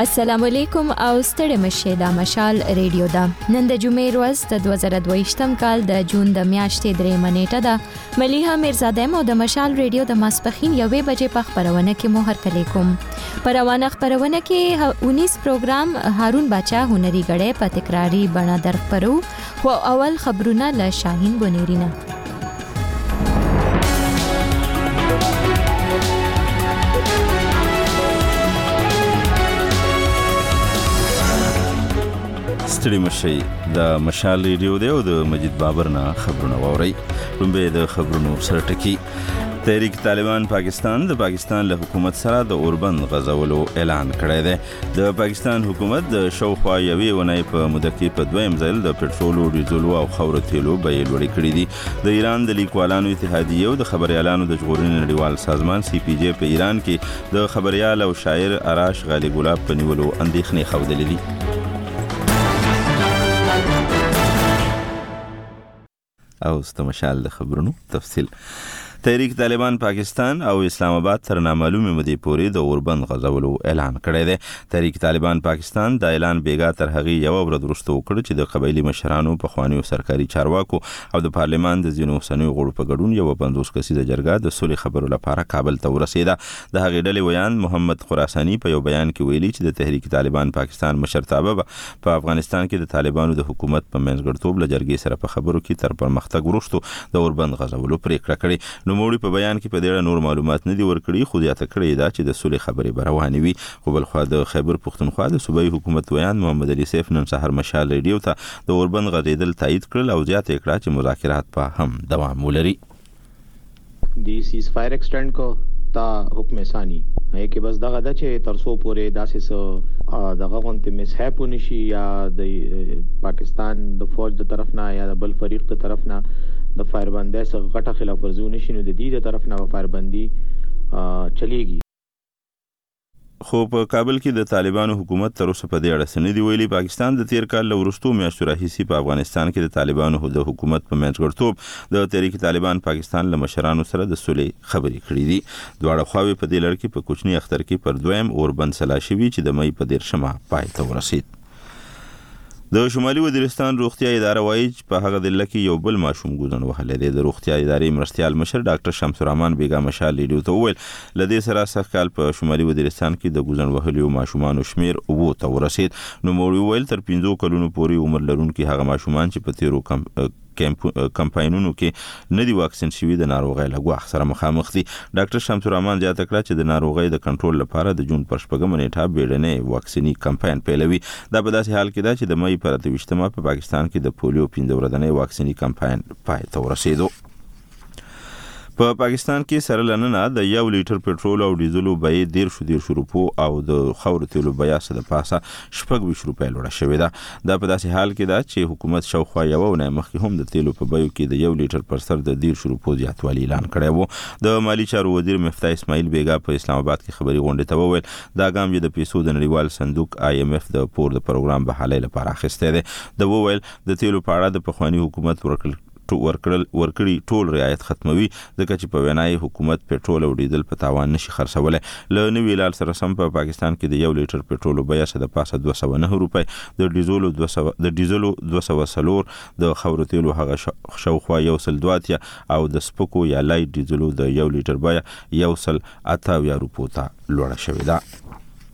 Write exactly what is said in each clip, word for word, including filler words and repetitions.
السلام علیکم او ستړي مشه د مشال ریډیو دا نن د جمعې ورځ د دوه زره دوه کال د جون د میاشتې درې منېټه ده مليحه میرزاده مو د مشال ریډیو د ماسپخین یوې بجې په خبرونه کې مو هرکلی کوم پروانه خبرونه کې اونیس پروګرام هارون باچا هنري غړې په تکراری بڼه درخبرو خو اول خبرونه له شاهین بنيرینه ستړي مشي د مشال ریډیو دی او د مجید بابر نه خبرونه واوري لومبه د خبرونو سره ټکی تحریک طالبان پاکستان د پاکستان له حکومت سره د اوربند غزولو اعلان کړی دی د پاکستان حکومت د شاوخوا یوې ونې په موده کې په دویم ځل د پټرولو ډیزلو او خاورو تیلو بیې لوړې کړې دي د ایران د لیکوالانو اتحادیې او د خبريالانو د ژغورنې نړیوال سازمان سی پی جی په ایران کې د خبريال او شاعر اراش غالي ګلاب په نیولو اندېښنې ښودلې دي او استمشال د خبرونو تفصیل تحریک طالبان پاکستان او اسلام آباد تر نامعلومه مدې پورې د اوربند غزولو اعلان کړی دی تحریک طالبان پاکستان د اعلان بیګا تر هغه یو ورځ وروسته وکړ چې د قبایلی مشرانو په خوانیو سرکاري چارواکو او د پارلمان د ځینو اوسنیو غړو په ګډون یو پنځوس کسیزه جرګه د صلح خبرو لپاره کابل ته ورسېده د هغې ډلې ویان محمد خراساني په یو بیان کې ویلي چې د تحریک طالبان پاکستان مشرتابه په افغانستان کې د طالبانو د حکومت په منځګړیتوب له جرګې سره په خبرو کې تر پرمختګ وروسته د اوربند غزولو پریکړه کړې نوموړي په بیان کې په ډېر نور معلومات نه دي ورکړي خو زیاته کړې ده چې د صلح خبرې به روانې وي خو بل خوا د خیبر پښتونخوا د صوبایي حکومت ویان محمد علي سیف نن سهار مشال ریډیو ته د اوربند غځېدل تایید کړل او زیاته یې کړه چې مذاکرات په هم دوام ولري دی سیز فایر ایکسټند کو تا حکم ثانی ہے کہ بس دغه د چې ترسو پورې داسې سو دغه غونته مسحب ونشي یا د پاکستان د فوج د طرف نه یا د بل فریق د طرف نه د فایربندۍ څخه غټه خلاف ورزي ونشي نو د دې د طرف نه فایربندي چلیږي خو په کابل کې د طالبانو حکومت تر اوسه په دې اړه څه نه دي ویلي پاکستان د تیر کال له وروستو میاشتو راهیسې په افغانستان کې د طالبانو د حکومت په منځګړیتوب د تحریک طالبان پاکستان له مشرانو سره د صلح خبرې کړې دي دواړه خواوې په دې لړ کې په کوچني اختر کې پر دویم اوربند سلا شوي چې د مې په دیرشمه پای ته ورسید د شمالي وزیرستان روغتیا اداره وایي چې په هغه ضلع کې یو بل ماشوم ګوزن وهلی دی د روغتیا ادارې مرستیال مشر ډاکټر شمس الرحمن بیګا مشال ریډیو ته وویل له دې سره سږ کال په شمالي وزیرستان کې د ګوزن وهلیو ماشومانو شمیر اوو ته ورسید نوموړي وویل تر پنځو کلونو پورې عمر لرونکي هغه ماشومان چې په تیرو کم کمپاینونو کې نه دي واکسین شوي د ناروغۍ له ګواښ سره مخامخ دي ډاکټر شمس الرحمن زیاته کړه چې د ناروغۍ د کنټرول لپاره د جون پر شپږمه نیټه بیړنۍ واکسیني کمپاین پیلوي دا په داسې حال کې ده چې د مې پر اته ویشتمه په پاکستان کې د پولیو پنځه ورځنۍ واکسیني کمپاین پای ته ورسېدو په پاکستان کې سره لننه د یو لیټر پټرول او ډیزلو بیې ډیر شو ډیر شو روپو او د خاورو تیلو بیه سره د پاسه شپږ ویشت روپۍ لوړه شوې ده دا په داسې حال کې ده چې حکومت شاوخوا یوه اونۍ مخکې هم د تیلو په بیو کې د یو لیټر پر سر د ډیر شو روپو زیاتوالی اعلان کړی و د مالی چارو وزیر مفتاح اسماعیل بیګا په اسلام آباد کې خبري غونډې ته وویل دا ګام چې د پیسو د نړیوال صندوق آی ایم ایف د پور د پروګرام بحالۍ لپاره اخیستی دی د وویل د تیلو په اړه د پخواني حکومت ورکړل ورکړل ورکړي ټول رعایت ختموي ځکه چې په وینای حکومت پټرول او ډیزل په تاوان نشي خرڅولای له نوې لال سره سم په پاکستان کې د یو لیټر پټرول بیه سره د پاسه دوه سوه نه روپۍ د ډیزلو دوه سوه د ډیزلو دوه سوه څلور د خاورو تیلو هغه شاوخوا یو سل دوه اتیا او د سپکو یا لایټ ډیزلو د یو لیټر بیه یو سل اته اویا روپو ته لوړه شوې ده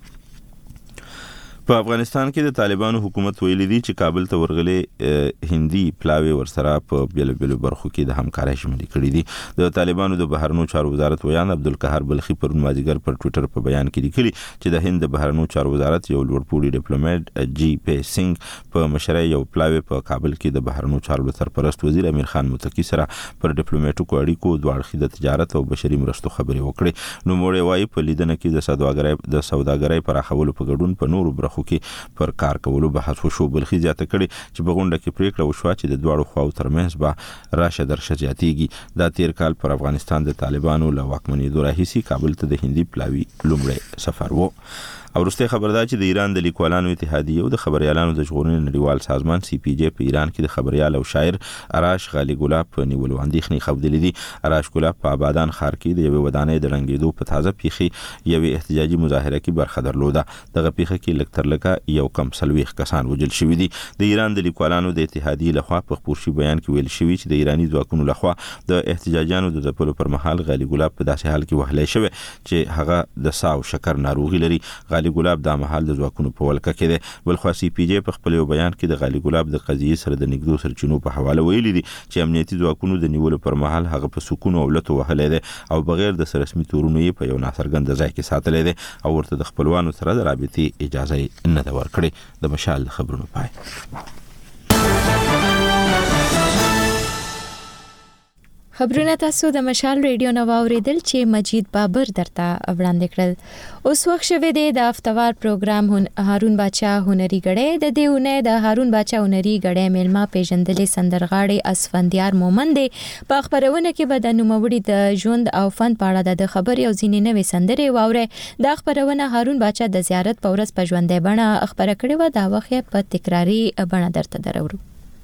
په افغانستان کې د طالبانو حکومت ویلي دي چې کابل ته ورغلي هندي پلاوی ورسره په بیل بیل برخو کې د همکارۍ ژمنې کړې دي د طالبانو د بهرنیو چارو وزارت ویان عبدالقهار بلخي پر مازیګر پر ټوئیټر په بیان کې لیکلي چې د هند د بهرنیو چارو وزارت یو لوړپوړي ډیپلوماټ جی پی سنگ په مشرۍ یو پلاوی په کابل کې د بهرنیو چارو سرپرست وزیر امیر خان متقی سره پر ډیپلوماټیکو اړیکو دوه اړخیز د تجارت او بشري مرستو خبرې وکړې نو موږ وايي په لیدنه کې د سوداګرۍ د سوداګرۍ پراخولو په ګډون په نورو برخو کې پر کار کولو بحث وشو بلخي زیاته کړي چې په غونډه کې پریکړه وشوه چې د دواړو خواو ترمنځ به راشه درشه زیاتېږي دا تیر کال پر افغانستان د طالبانو له واکمنېدو راهیسې کابل ته د هندي پلاوي لومړی سفر و او وروسته خبردار چې د ایران د لیکوالانو اتحادیه او د خبريالانو د ژغورنې نړیوال سازمان سی پی جی په ایران کې د خبريال او شاعر اراش غالي ګلاب په نیولو اندېښنې خوندلې دي. اراش ګلاب په آبادان ښار کې د یوې ودانۍ د رنګېدو په تازه پیخي یوې احتجاجي مظاهره کې برخه درلوده. دغه پیخه کې لږ تر لږه یو کم سلويخ کسان وژل شوي دي. د ایران د لیکوالانو د اتحادیه لخوا په خپور شوي بیان کې ویل شوی چې د ایرانی ځواکونو لخوا د احتجاجانو د ځپلو پر مهال غالي ګلاب په داسې حال کې وهلی شوی چې هغه د ساو شکر ناروغي لري. غالي ګلاب د مهال د ځواکونو په ولکه کې دی. بل خو سی پی جی په خپل بیان کې د غالي ګلاب د قضیې سره د نګدو سرچینو په حواله ویلي دي چې امنیتي ځواکونو د نیولو پر مهال هغه په سکون او لټو وهلی دی او بغیر د رسمي تورونو یې په یو ناڅرګند ځای کې ساتلی دی او ورته د خپلوانو سره د رابطې اجازه نه ده ورکړې. د مشال خبرونو پای. خبرونه تاسو د مشال ریډیو نو اوریدل چې مجید بابر درته وړاندې کړل. اوس وخت شوه د افتوار پروګرام هارون باچا هنري غړې د دیونه د هارون باچا هنري غړې ملما پیژندلې سندرغاړي اسفندیار مومند په خبرونه کې به د نوموړي د ژوند او فن په اړه د خبري او ځینې نوې سندرې واوره. د خبرونه هارون باچا د زیارت په ورځ په ژوندې بڼه خبره کړې و. دا وخت په تکراری بڼه درته درورو.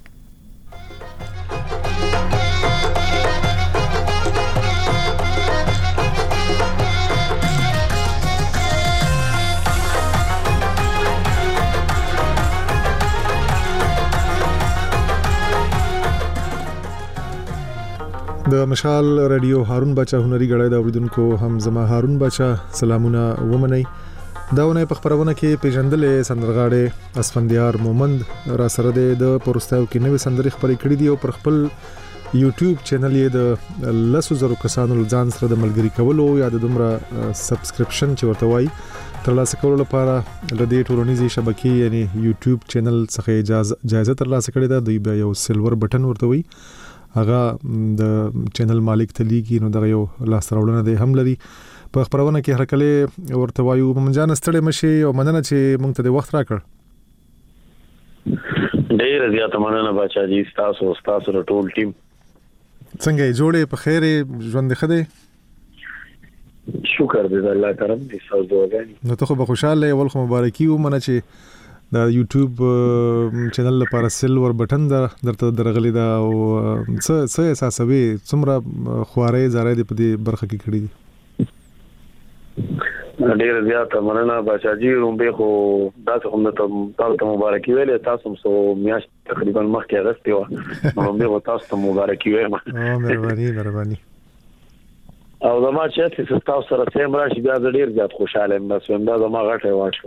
د مشال رادیو هارون باچا هنري غړای د اوریدونکو هم زما هارون باچا سلامونه ومني. داونه په خبرونه کې پیژندلې سندرغاړي اسفندیار مومند را سره د پرستاو کې نوې سندرې خبرې کړې دي او پر خپل یوټیوب چینل یې د لسو زرو کسانو ځان سره د ملګری کولو یا د دومره سبسکرپشن چې ورته وایي ترلاسه کولو لپاره لدې ټولنیزې شبکې یعنی یوټیوب چینل څخه اجازه جایزه ترلاسه کړې ده. دوی به یو سیلور بٹن ورته وایي هغه د چینل مالک تلیږي نو دغه یو لاس راوړنه دی هم لري. په خبرونه کې هر کله ورته وایو ممجان ستړي مشي او مننه چې مونږ ته د وخت راکړ. ډیر زیات مننه بچا جی تاسو تاسو ټول ټیم څنګه جوړې په خیر ژوند خدای شکر دې الله کرم دې تاسو دوغانی نو ته خو به خوشاله ول خو مبارکي و مننه چې د یوټیوب چینل لپاره سیلور بٹن درته درغلی دا او څه څه احساسوي څومره خوارې زاره دې په دې برخه کې کړې دي. ډیر زیات مننه بچا جی رومبه خو تاسو هم تاسو ته مبارکي ویلې تاسو سو میاش تقریبا مخکې غستې و رومبه تاسو ته مبارکي وایم. او مهرباني مهرباني او زما چې تاسو سره سم راشي بیا ډیر زیات خوشاله یم بس وندا زما غټه واښو.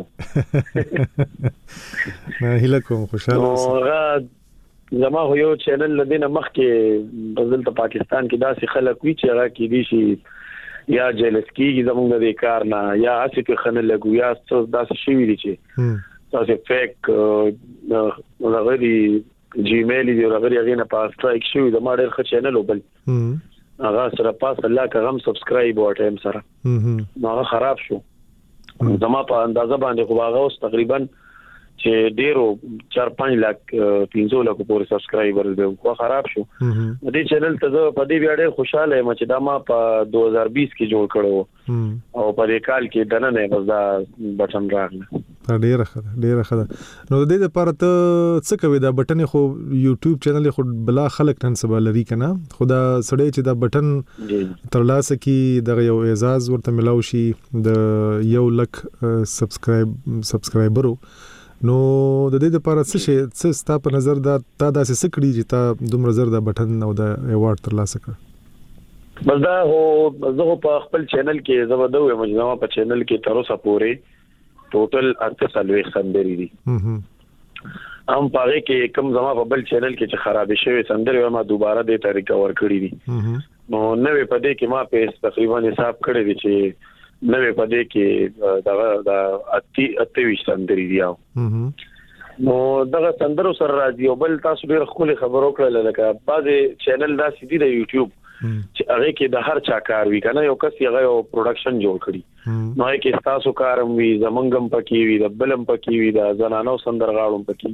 نه هله کوم خوشاله اوسه زما یو چینل لدینه مخکې بزل ته پاکستان کې داسې خلک وی چې هغه کې دي شي یا جلس کیږي زمونږ د کار نه یا اسی کې خنل لګو یا څه داسې شي وی دي چې تاسو فیک نو غوړي جیمیل دی غوړي هغه نه پاس ټرایک شوی زما ډیر ښه چینل وبل هغه سره پاس الله کغم سبسکرایب او ټایم سره نو هغه خراب شو. زما په اندازه باندې خو هغه اوس تقریبا چې ډیرو چار پنځه لک پنځه لک پورې سبسکرایبر دی خو خراب شو. دې چینل ته زه په دې بیا ډیر خوشاله یم چې دا ما په دوه هزار بیس کې جوړ کړو او په دې کال کې دنه نه بس دا بٹن راغله. ډیره ښه ډیره ښه نو د دې لپاره ته څه کوي دا بٹن خو یوټیوب چینل خو بلا خلک نن سبا لري کنه خدا سړی چې دا بٹن ترلاسه کی دغه یو اعزاز ورته ملاوي شي د یو لک سبسکرایب سبسکرایبرو نو د دې لپاره څه شي څه ستا په نظر دا تا داسې سکړي چې تا دومره زر دا بٹن او دا ایوارډ ترلاسه کړ. بس دا هو زه په خپل چینل کې زما دوه مجموعه په چینل کې تر اوسه پورې ټوټل اته سلوي سندري دي. هم پاره کې کوم زما په بل چینل کې چې خراب شوی سندري ما دوباره د طریقه ور کړی دي. نو نوې پدې کې ما په تقریبا حساب کړی دي چې نوې پدې کې دا د اتی اتی وی سندري دي. نو دغه سندرو سره راځي او بل تاسو ډېر خولي خبرو کړل لکه بعضي چینل دا سیدي د یوټیوب چې هغه کې د هر چا کار وی کنه یو کس یو یو پروډکشن جوړ کړي نو کې تاسو کارم وی زمنګم پکې وی د بلم پکې وی د زنانو سندرغاړو پکې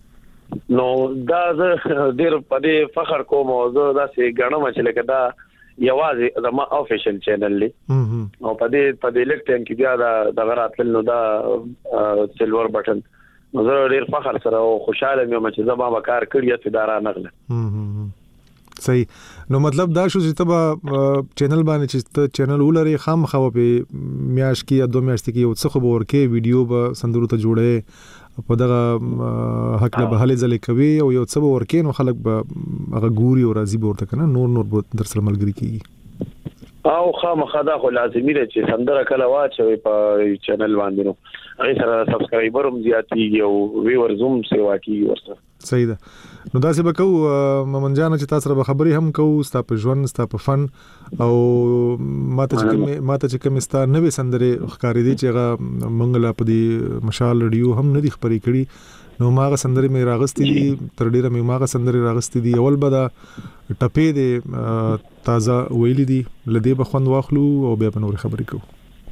وی نو دا زه ډېر په دې فخر کوم او زه دا سي غنم چې لکه دا یوازې زما افیشل چینل دی او په دې په دې لیک ټایم کې بیا دا د غراتل نو دا سلور بٹن نو زه ډیر فخر سره او خوشاله یم چې زما وکړ کړی چې دارا نغله صحیح نو مطلب دا شو چې تبا چینل باندې چې ته چینل ولري خام خو په میاش کې یا دوه میاشتې کې یو څه خبر ورکې ویډیو به سندرو ته جوړې په دغه حق له بهاله ځلې کوي او یو څه ورکې نو خلک به هغه ګوري او راضي ورته کنه نور نور به در سره ملګری کیږي او خامخا دا خو لازمي دی چې سندره کله واچوي په چینل باندې نو هغه سره سبسکرایبر هم زیاتېږي او ویور زوم سیوا کیږي ورسره صحیح ده نو دا څه وکاو ممن جان چې تاسو سره خبرې هم کوو ستا په ژوند ستا په فن او ماته چې کوم ماته چې کوم ستا نوې سندره ښکارې دي چې هغه منګلا په دې مشال رادیو هم نه دي خبرې کړي نو ماغه سندره مې راغستې دي تر ډیره مې ماغه سندره راغستې دي اول به دا ټپې دي تازه ویلې دي لدې به خوند واخلو او بیا په نور خبرې کوو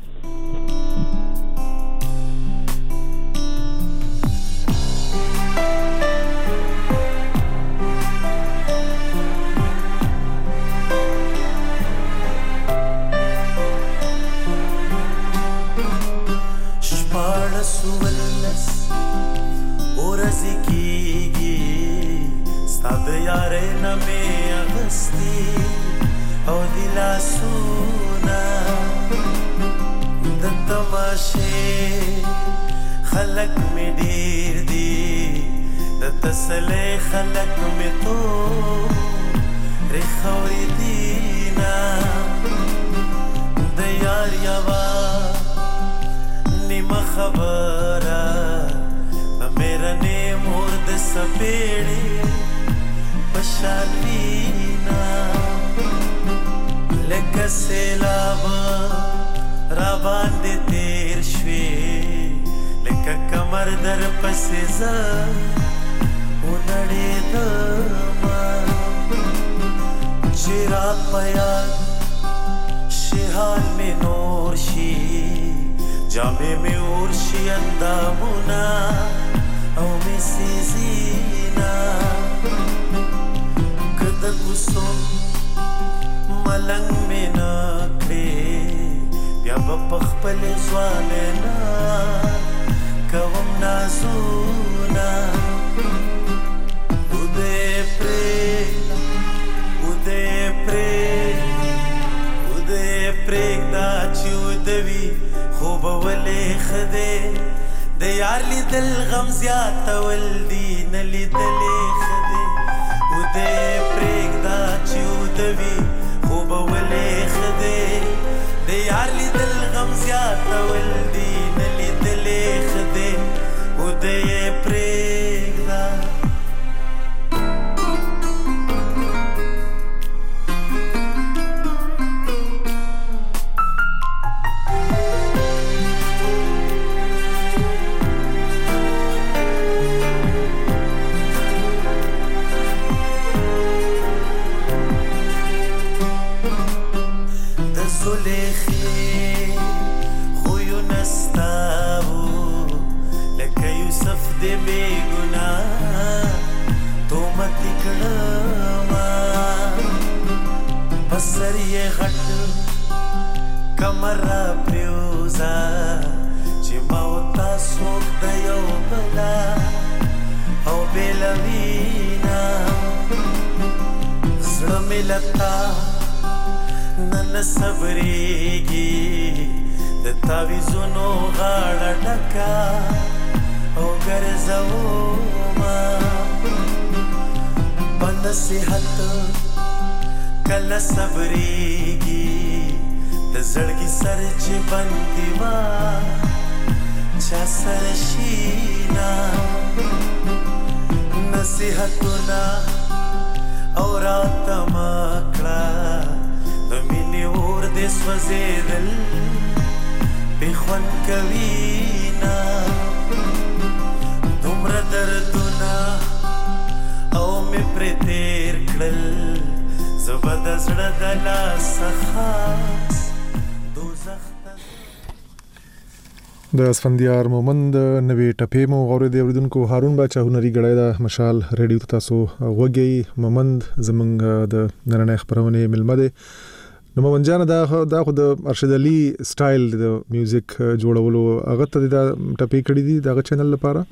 خلق میں ډیر دی د تسلې خلق میں تو رخوري دینا د یار یوا نیمه خبره د میرا نه مرد سپېړې پشالوینا لکه سیلاب را باندې تیر شوي لکه کمر در پسې زه ونړېدم چې رات په یاد شي حال مې نور شي جامې مې اور شي اندامونه او مې سیزینا که د کوڅو ملنګ مې نه کړې بیا به په خپل ځوانینا کوم نازونه ودې پرېږده ودې پرېږده ودې پرېږده چې ودوي خو به ولې ښه دی د یار لیدل غم زیاتول دي نه لیدلې ښه دی ودې پرېږده چې ودوي خو به ولې ښه دی د یار لیدل غم زیاتول دي نه لیدلې ښه دی ودې پرېږده کمره پریوزا چې ما او تاسو د یو بلا او بلوینا زړه مې لتا نن صبرېږي د تعویذونو غاړه ډکه او ګرځوما په نصیحت کله صبرېږي د زړګي سر چې بندي وا چا سره شینا نصیحتونه او راته مکړه د مینې اور دې سوځېدل بې خوند کوینا دومره دردونه او مې پرې تېر کړل زه به د زړه د لاسه خاص د اسفندیار مومند نوې ټپې مو غوړې د اوریدونکو هارون باچا هنري غړای د مشال ریډیو تاسو وګي مومند زمنګ د نننې خبرونه ملمه ده نو مومند جان دا دا خو د ارشد علي سټایل د میوزیک جوړولو هغه ته د ټپې کړې دي د چینل لپاره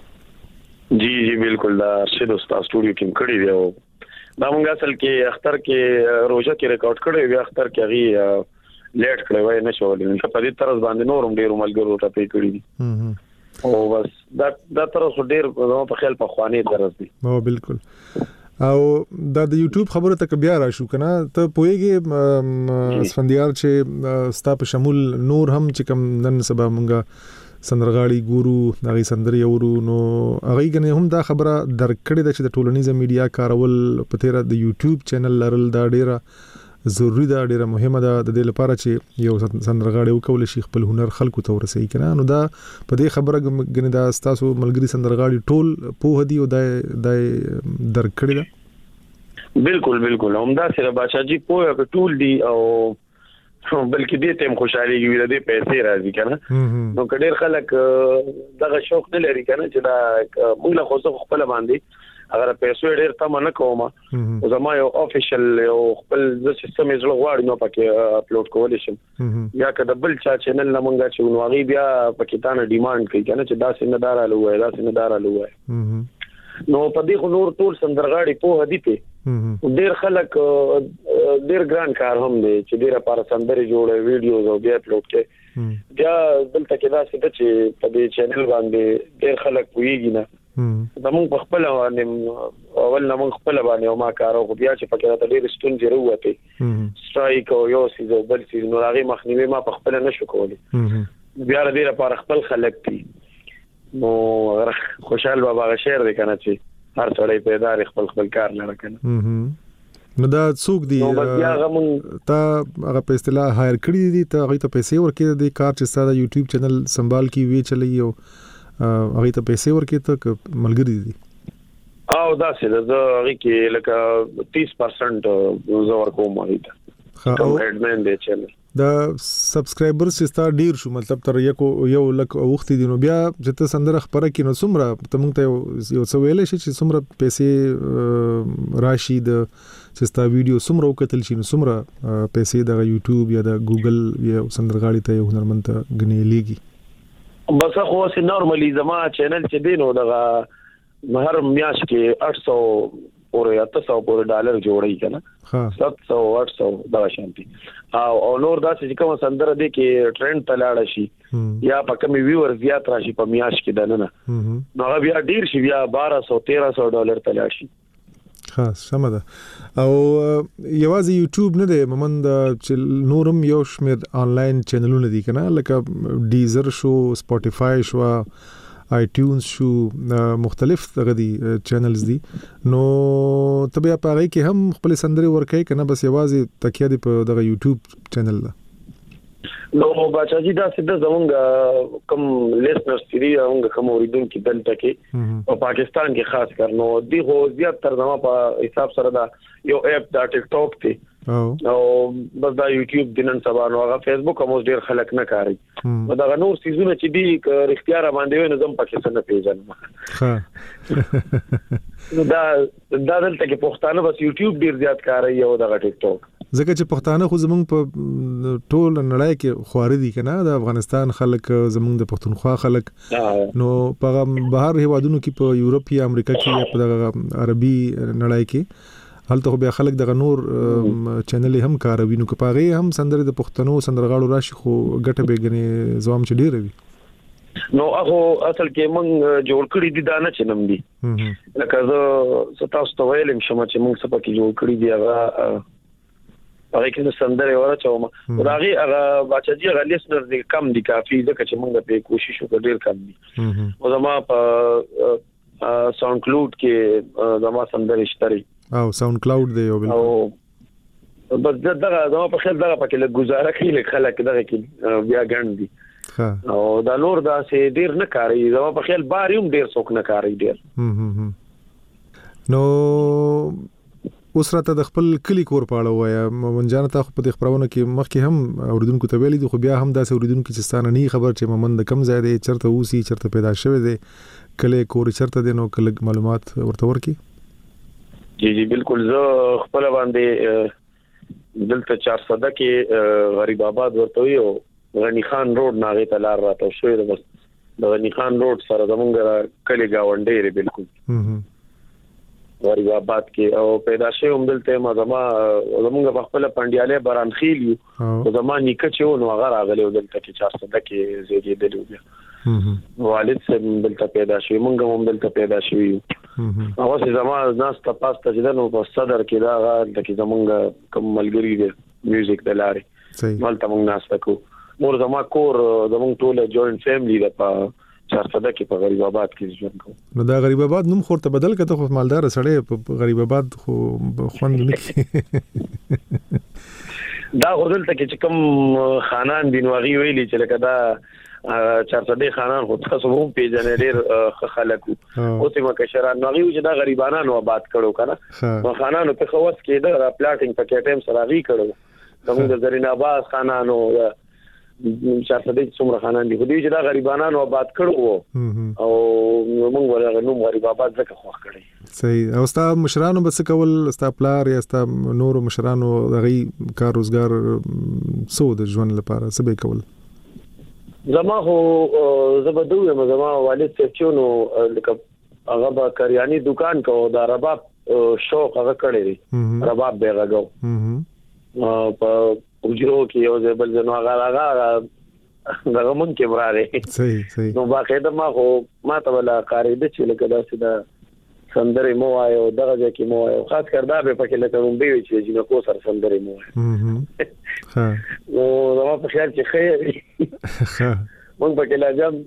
جی جی بالکل دا ارشد استاد سټوډیو کې کړی دی او دا موږ اصل کې اختر کې روزه کې ریکارډ کړی وی اختر کې غي لیټ کړی وای نه شوولې په دې طرز باندې نورم ډیر ملګرو ته پی کړی دي او بس دا دا طرز ډیر په خیال په خواني طرز دي او بالکل او دا د یوټیوب خبره تک بیا را شو کنه ته پويږي اسفندیار چې ستا په شمول نور هم چې کم نن سبا مونږه سندرغاړي ګورو دغه سندري اورو نو هغه کنه هم دا خبره درکړې ده چې د ټولنیز میډیا کارول په تیر د یوټیوب چینل لرل دا ډیره ضروری ده ډیره مهمه ده د دې لپاره چې یو سندرغاړي وکول شي خپل هنر خلکو ته ورسېږي کنه نو دا په دې خبره غنې دا تاسو ملګری سندرغاړي ټول په هدي او د د درکړی ده بالکل بالکل همدا سره بادشاہ جی په ټول دی او بلکې دې تم خوشالي وي د پیسې راځي کنه نو کډیر خلک دغه شوق نه لري کنه چې دا موږ له خو خپل باندې اگر پیسې ډیر تم نه کوم او زما یو افیشل یو خپل د سیستم یې زړه غواړي نو پکې اپلوډ کولای شم یا کله بل چا چینل نه مونږه چې نو هغه بیا پکې تانه ډیماند کوي کنه چې دا سندار الوه دا سندار الوه نو په دې خو نور ټول سندرغاړي په هدي ته ډیر خلک ډیر ګران کار هم دي چې ډیره پر سندري جوړه ویډیوز او بیا اپلوډ کوي بیا دلته کې دا څه چې په دې چینل باندې ډیر خلک ویږي نه زمون په خپل باندې اول نه مون خپل باندې او ما کارو خو بیا چې پکې ته ډیر ستون ضرورت سټرایک او یو سیز او بل سیز نو هغه مخنیوي ما په خپل نه شو کولی بیا ر دې لپاره خپل خلک دي نو خوشحال بابا شعر دی کنه چې هر څړې پیدا خپل خپل کار لره کنه نو دا څوک دی تا هغه په اصطلاح هایر کړی دي ته هغه ته پیسې ورکړي دي کار چې ساده یوټیوب چینل سنبال کی وی چلی او هغه ته پیسې ورکړي ته ملګری دي او دا څه د هغه کې لکه تیس پرسنټ زور کوم هغه ته کوم اډمن دی چینل دا سبسکرایبرز چې ستا ډیر شو مطلب تر یو یو لک وخت دي نو بیا چې ته سندره خبره کینو څومره ته مونږ ته یو څه ویل شي چې څومره پیسې راشي د چې ستا ویډیو څومره وکتل شي نو څومره پیسې د یوټیوب یا د ګوګل یا سندرغاړي ته هنرمند ته غنې لیږي بس خو سه نورمالي زما چینل چې دینو دغه هر میاش کې آठ سو پورې اته سو پورې ډالر جوړی کنه سات سو آठ سو دا شانتي او نور دا چې کوم سندره دی کې ټرند تلاړ شي یا په کومي ویور زیات راشي په میاش کې دنه نو هغه بیا ډیر شي بیا بارہ سو تیرہ سو ډالر تلاړ شي ها سمه ده او یوازې یوټیوب نه دی مومند چې نورم یو شمیر آنلاین چینلونه دي کنه لکه ډیزر شو سپوټیفای شو آی ټیونز شو مختلف غدي چینلز دي نو تبه پاره کې هم خپل سندري ورکې کنه بس یوازې تکیه دی په دغه یوټیوب چینل لا نو بچا جی دا سیده زمونږ کم لیسنرز دي هغه کوم اوریدونکو دلته کې او پاکستان کې خاص کر نو دی خو زیات تر زما په حساب سره دا یو اپ دا ټیک ټاک دی او بس دا یوټیوب دنن سبا نو هغه فیسبوک هم ډیر خلک نه کاری دا نور سيزونه چې دی اختیار باندې وي نظم پکې څنګه پیژنم دا دا دلته کې پښتانه بس یوټیوب ډیر زیات کاری او دا ټیک ټاک ځکه چې پښتانه خو زمونږ په ټول نړۍ کې خواري دي کنه د افغانستان خلک زمونږ د پښتونخوا خلک نو په بهر هیوادونو کې په یورپ یا امریکا کې یا په عربي نړۍ کې هلته بیا خلک دغه نور چینل هم کاروي نو که پاغه هم سندره د پښتنو سندرغاړو راشي خو ګټه بیګنې زوام چې ډیر وي نو هغه اصل کې مونږ جوړ کړی دي دانه چنم دي لکه زه ستاسو ته ویلم شم چې مونږ څه پکې جوړ کړی دي هغه هغه کې سندره ورچوم راغي هغه بچا جی هغه لیسنر دي کم دي کافي ځکه چې مونږ په کوشش وکړ ډیر کم دي او زما په ساوند کلاود کې زما سندره شتري او ساوند کلاود دی او او بس دغه زما په خیال دغه پکې له گزاره کوي له خلک دغه کې بیا ګڼ دي او دا نور دا سه ډیر نه کاری زما په خیال باریوم ډیر څوک نه کاری ډیر نو اوس راته د خپل کلی کور په اړه وایا مومن جان ته په دې خبرونه کې مخکې هم اوریدونکو ته ویلي خو بیا هم داسې اوریدونکو چې ستانه نه خبر چې مومن د کم ځای دی چرته اوسي چرته پیدا شوی دی کله کور چرته دی نو کله معلومات ورته ورکي جی جی بالکل زه خپل باندې دلته چار صده کې غریب آباد ورته یو غنی خان روډ ناغه ته لار راته شوی د بس د غنی خان روډ سره زمونږ کلی گاونډي ری بالکل هم غریب آباد کې او پیدا شوی هم دلته ما زما زمونږ په خپل پندیاله باران خیل یو او زما نیکه چې نو هغه راغلی دلته کې چار صده کې زیږیدلی بیا والد سم دلته پیدا شوی مونږ هم دلته پیدا شوی او چې زما ناس ته پاسته چې نو په صدر کې دا د کې زمونږ کوم ملګری دی میوزیک د لارې مالته مونږ ناس وکړو مور زما کور زمونږ ټول جوائنٹ فیملی ده په چار صده کې په غریب آباد کې ژوند کوم نو دا غریب آباد نوم خورته بدل کته خو مالدار سړی په غریب آباد خو خوند نه کی دا غوډل ته چې کوم خانان بنواغي ویلي چې لکه دا چار صده خانان خو تاسو هم پیژنې ډېر خلکو او ته مکشران نو چې دا غریبانو آباد کړو کنه نو خانانو په خواص کې دا پلاټینګ په ټیم سره غي کړو زموږ د زرین آباد خانانو چار صده څومره خانان دي خو دې چې دا غریبانو آباد کړو او موږ ورغه نو غریب آباد ځکه خوښ کړی صحیح او ستا مشرانو بس کول ستا پلار یا ستا نور مشرانو دغه کار روزګار سو د ژوند لپاره څه به کول زما خو زبدو یم زما والد سچونو لکه هغه با کریانی دکان کو دا رباب شوق هغه کړی دی رباب به غاګو په وجرو کې یو ځبل جنو هغه هغه دغه مون کې براره صحیح صحیح نو باقاعده ما خو ما ته ولا قاعده چې لکه دا سیده سندري مو آیو دغه ځکه مو آیو خاص کر دا به پکې لکه مونږ به چې چې کو سر سندري مو آیو ها نو زما په خیال چې خیر ها مونږ پکې لازم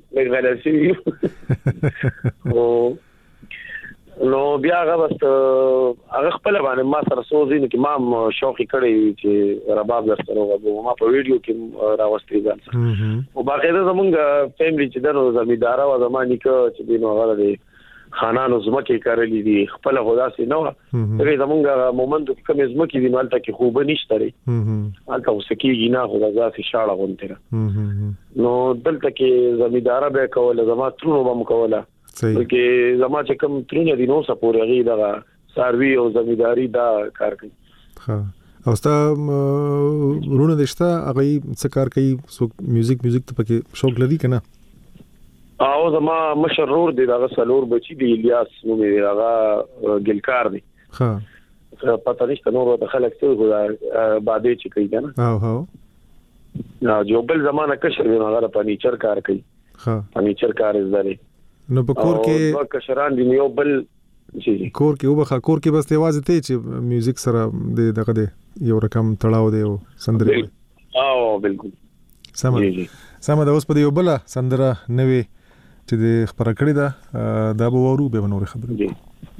لګل شي او نو بیا هغه بس هغه خپل باندې ما سره سوزي نو کې ما شوقي کړی چې رباب درسره وغو ما په ویډیو کې راوستي ځان او باقاعده زمونږ فیملی چې دنو زمیدار او زمانی کې چې دینو هغه دی خانانو زمکه کارلې دي خپل خدا سي نو هغه زمونږ مومند کوم زمکه دي مالته کې خوب نشته لري البته وسکیږي نه خدا ذاتي شاړه غونته نو دلته کې زمیدار به کوله زما ترونو به کوله چې زما چې کوم ترونه دي نو سپورغي دا ساروي او زمیداری دا کار کوي ها او ستا رونه دشته هغه څه کار کوي سو میوزیک میوزیک ته پکې شوق لري کنه او زما مشرور دی دا سلور بچی دی الیاس نو می هغه ګلکار دی ها پته نشته نور د خلک څه غواړي باندې چې کوي کنه او هو نو جو بل زمانہ کشر دی هغه فرنیچر کار کوي ها فرنیچر کار زده نو په کور کې او کشران دی یو بل شي کور کې وبخه کور کې بس तेवाज ته چې میوزیک سره د دغه دی یو رقم تړاو دی او سندره او بالکل سم سم دا اوس په یو بل سندره نوې چې د خبره کړې ده دا به ورو به نور خبره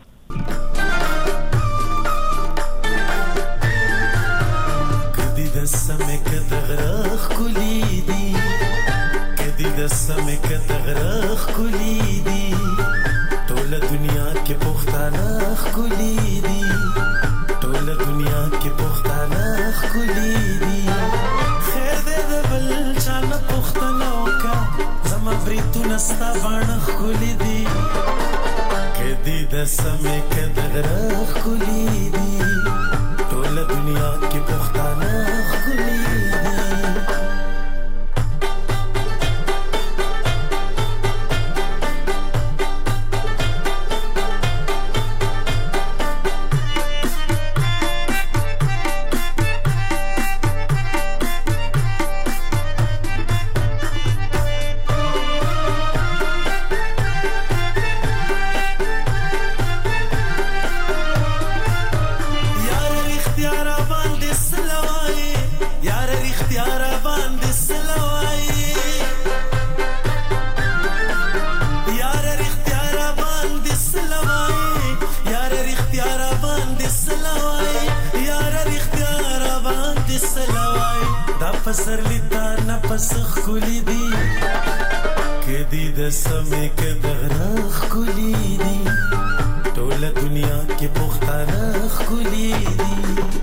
کدی د سمې کدغرخ کلی دی کدی د سمې کدغرخ کلی دی ټول دنیا کې پښتانه خولي دي ټول دنیا کې پښتانه خولي دي خیر دې د بل چا نه پښتنه وکا زما بریتونه ستا باندې خولي دي کدی د سمې کدغرخ کلی دی ټول دنیا کې پښتانه خولي پسر لیتا نفس خلی دی کدی د سمې کدغرخ کلی دی ټول دنیا کې پښتانه خولي دي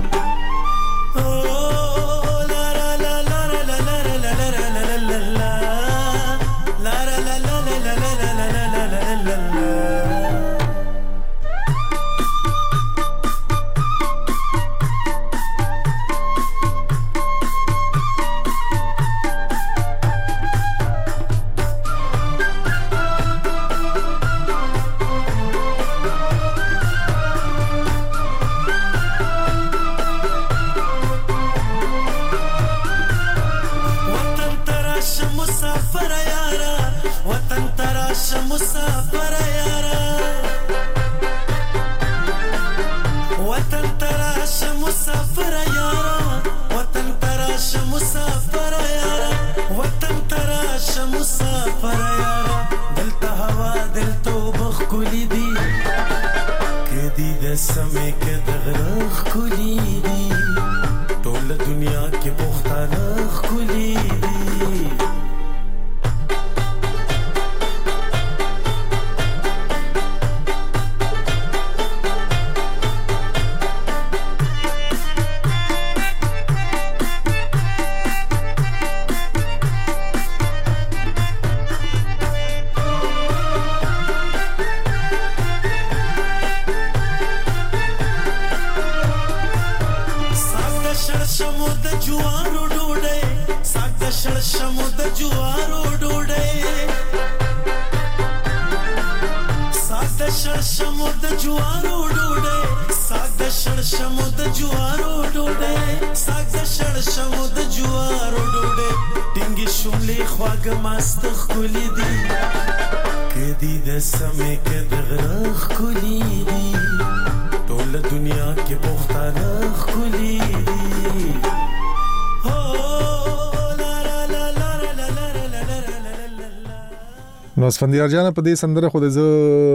نو اسفندیار جان په دې سندره خو د زه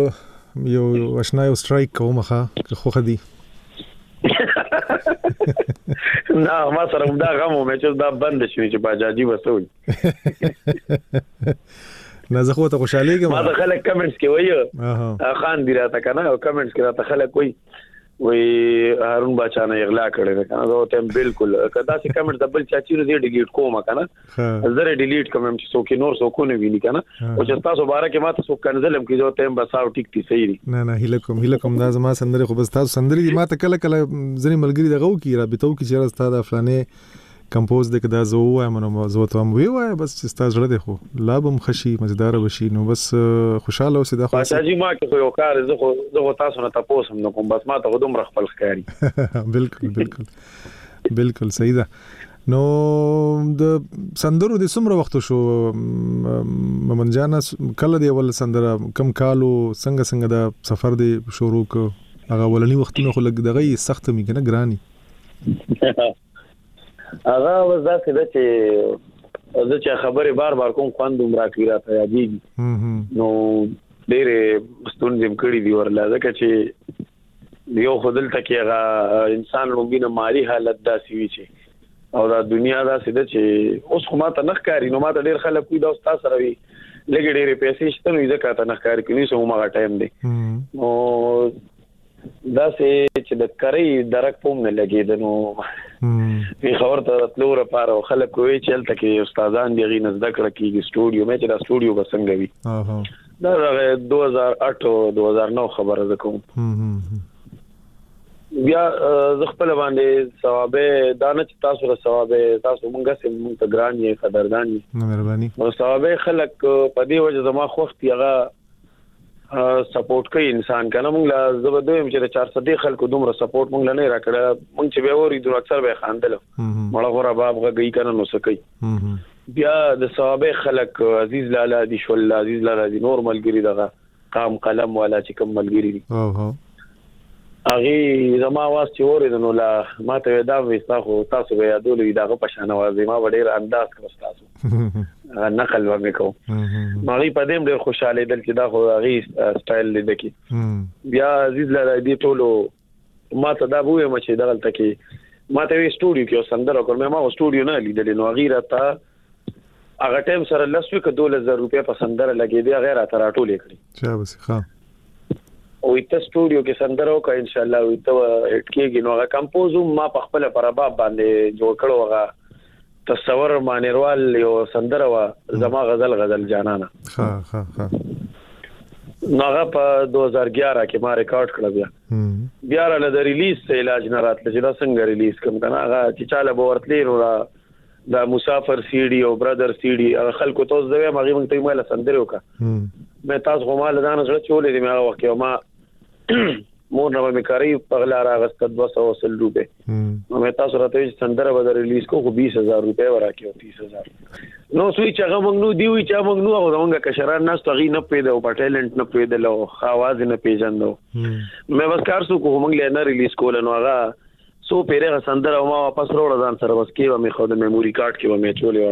یو آشنا یو سټرایک کوم ښه خو خدي نه ما سره دا غمو مې چې دا بند شي چې باجاجي وسول نه زه خو ته خوشاله کېم ما د خلک کمنټس کې وایي خان دی راته کنه او کمنټس کې راته خلک وایي وی هارون بچا نه اغلا کړی نه کنه دا ته بالکل کدا چې کمنټ دبل چاچی رو دې ډیلیټ کوم کنه زره ډیلیټ کوم چې څوک نور څوک نه ویني کنه او چې تاسو بارا کې ما تاسو کنزلم کې جو ته بساو ټیک تی صحیح دي نه نه هله کوم هله کوم دا زما سندره خو بس تاسو سندري ما ته کله کله ځنی ملګری دغه کی رابطو کی چې راست دا فلانه کمپوز د کدا زو وایم نو زو ته مو وای بس چې تاسو جوړه دی خو لابم خشي مزدار وشي نو بس خوشاله اوسې دا خو باجاجي ما کې یو کار زه خو زه تاسو نه تاسو هم نو کوم بس ما ته دوم رخل ښکاری بالکل بالکل بالکل صحیح ده نو د سندرو د څومره وخت شو ممن جان کله دی ول سندره کم کالو څنګه څنګه دا سفر دی شروع ک هغه ولني وختونه خو لګ دغه سخت می کنه ګرانی هغه وځه چې زه چې خبره بار بار کوم خواندوم راکې راته یادېږي نو ډېرې ستونزې کړې دي ورله ځکه چې یو خدل تکي هغه انسان لوګینه مالی حالت داسې وي چې او دا دنیا داسې ده چې اوس خو ماته نه ښکاري نو ماته ډېر خلک کوي دا استاد سره وي لګې ډېرې پیسې شته نو ځکه ته نه ښکاري کوي نو هغه ټایم دی نو دا چې د کری درک پوم نه لګید نو په خبر ته تلور لپاره خلک کوي چې تل کې استادان دی غي نزد کړه کیږي سټوډیو مې چې دا سټوډیو بسنګ وی دا دو هزار اټ دو هزار نو خبره ده کوم بیا زه خپل باندې ثوابه دانه چې تاسو له ثوابه تاسو مونږه سم مونږ ته ګران یې قدردان یې مهرباني او ثوابه خلک په دې وجه زما خوښ یغه سپورټ کوي انسان کنه مونږ لا زبردویم چې چار سو خلکو دومره سپورټ مونږ نه راکړه مونږ چې به وری دوه اکثر به خاندل مړه غره باب غي کنه نو سکی بیا د ثوابه خلک عزیز لالا دي شول عزیز لالا دي نور ملګری دغه قام قلم والا چې کوم ملګری دي او هو اغه زما واس چې ورې نو لا ماته دا وستا خو تاسو به یادولې دغه پښانه وازي ما ډېر انداز کړ تاسو نقل وکړو مالي په دې ډېر خوشاله دل چې دا خو هغه سټایل لیدل کی بیا عزیز لاله دې ټولو ماته دا وې مچې دغه تکي ماته وی سټوډیو کې سندره کول مې ما سټوډیو نه لیدل نو غیره تا هغه ټیم سره لسوي ک دوه هزار روپیا په سندره لګې دی غیر اتراټو لیکړي چا بس ښه او ته سټوډیو کې سندره وکړه ان شاء الله وي ته هټ کېږي نو هغه کمپوز ما په خپل پر باب باندې جوړ کړو هغه تصور مانیروال یو سندره وا زما غزل غزل جانانا ها ها ها نو هغه په دو هزار اګیارہ کې ما ریکارډ کړ بیا بیا را د ریلیز ته علاج نه راتله چې دا څنګه ریلیز کوم کنه هغه چې چاله به ورتلی نو دا مسافر سی ډي او برادر سی ډي خلکو ته زوی مغه مونږ ته مال سندره وکړه مې تاسو کومه لدان سره چولې دي مې وخت یو ما مور نه مې کاری په غلا راغست دو سو سل روپے نو مې تاسو راته سندره به ریلیز کو خو بیس هزار روپے ورکیو تیس هزار نو سوي چې هغه مونږ نو دی وی چې مونږ نو هغه مونږه کشران ناس ته غي نه پیدا او په ټیلنت نه پیدا لو خواز نه پیژندو مې بس کار سو کو مونږ له نه ریلیز کول نو هغه سو پیره سندره ما واپس وروړه ځان سره بس کې و مې خو د میموري کارت کې و مې چولې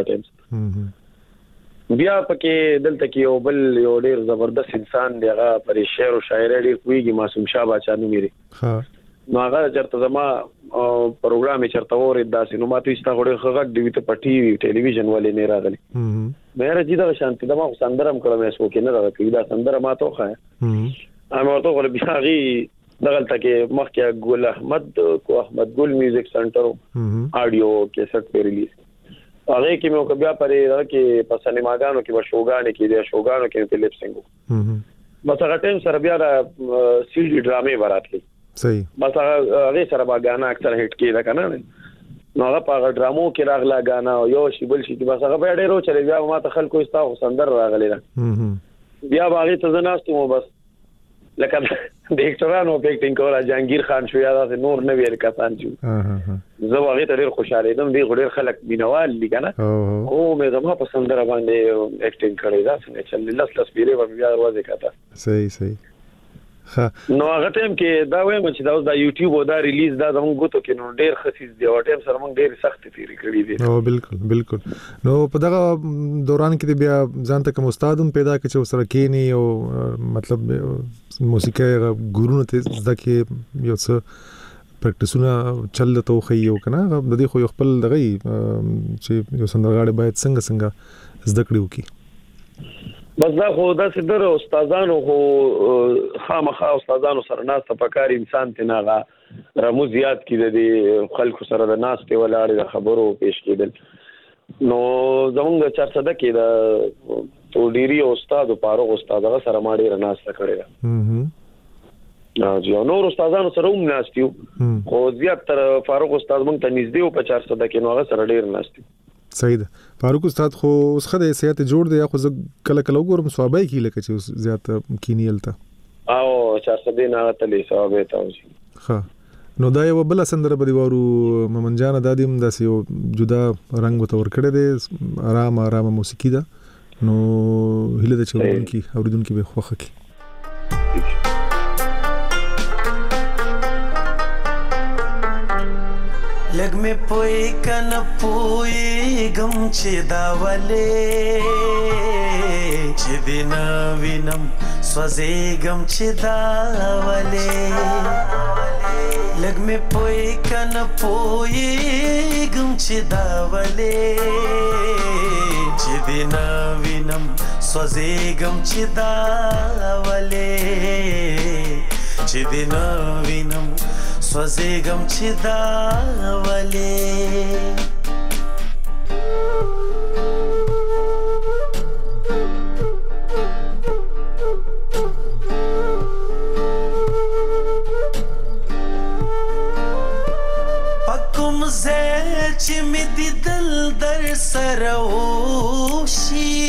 واټم بیا پکې دلته کې یو بل یو ډیر زبردست انسان دی هغه پر شعر او شاعري ډیر کوي معصوم شاه باچا نو میری ها نو هغه چرته زما پروګرام چرته ورې داسې نو ما ته استا غوډه خغک دی ته پټي ټلویزیون ولې نه راغلی مې راځي دا شانتي دا ما سندرم کړم مې سو کې نه راغلی دا سندره ما ته خای هم ورته غوړ بیا غي دغلته کې مخکې ګل احمد کو احمد ګل میوزیک سنټر آډیو کیسټ په ریلیز هغه کې مې بیا پرې کې په سینماګانو کې بشوګانې کې د شوګانو کې په لیپسینګ بس هغه ټیم سره بیا سی ډي ډرامې وراتلی صحیح بس هغه سره با غانا اکثر هټ کېده کنه نو هغه په ډرامو کې راغلا غانا یو شی بل شي بس هغه بیا ډیرو چلے بیا ما ته خلکو استا سندر راغلی بیا باغې ته زناستو بس لکه د اکټرانو په اکټینګ کوله جهانگیر خان شو یا د نور نه ویل کسان شو زه هغه ته ډیر خوشاله دم دی ډیر خلک بینوال دي کنه او مې زما په سندره باندې اکټینګ کړی دا څنګه چې لاس لاس پیری و بیا ورځه کاته صحیح صحیح نو هغه ټیم کې دا وایم چې دا اوس د یوټیوب او دا ریلیز دا زموږ غوتو کې نو ډیر خسیس دی او ټیم سره موږ ډیر سخت تیری کړی دي او بالکل بالکل نو په دغه دوران کې بیا ځان ته کوم استاد هم پیدا کړ چې سره کېنی او مطلب موسیقي ګورونه ته ځکه یو څه پریکټیسونه چل ته خو یو کنه د دې خو خپل دغه چې یو سندرغاړي باید څنګه څنګه زده کړو کی بس دا خو دا سدر استادانو خو خامخا استادانو سره ناس ته پکار انسان ته ناغه رمو زیات کړي دي خلکو سره د ناس ته ولاړ د خبرو پیش کېدل نو زمونږ چارڅده کې دا تو ډيري استاد او فاروق استاد هغه سره ما ډیر ناس ته کړی دا نو جو نور استادانو سره هم ناس تیو خو زیات تر فاروق استاد مونږ ته نږدې او په چارڅده کې نو هغه سره ډیر ناس تیو صحیح ده فاروق استاد خو اوس خدای سیاست جوړ دی خو کله کله وګورم ثوابای کی لکه چې زیات کینیلته او چارڅده نه تلې ثوابه تاسو ها نو دا یو بل سندره په دیوارو ممن جان دادیم داسې یو جدا رنگ وتور کړی دی آرام آرام موسیقي ده نو هله د چوردون کی اوریدون کی به خوخه کی لګ مې پوي کنه پوي غم چې دا ولې چې دین وینم سوځي غم چې دا ولې لګ مې پوي کنه پوي غم چې دا ولې چې دین وینم سوځي غم چې دا ولې چې دین وینم سوځېږم چې دا ولې پکوم ځای چې مې دیدل در سره وشي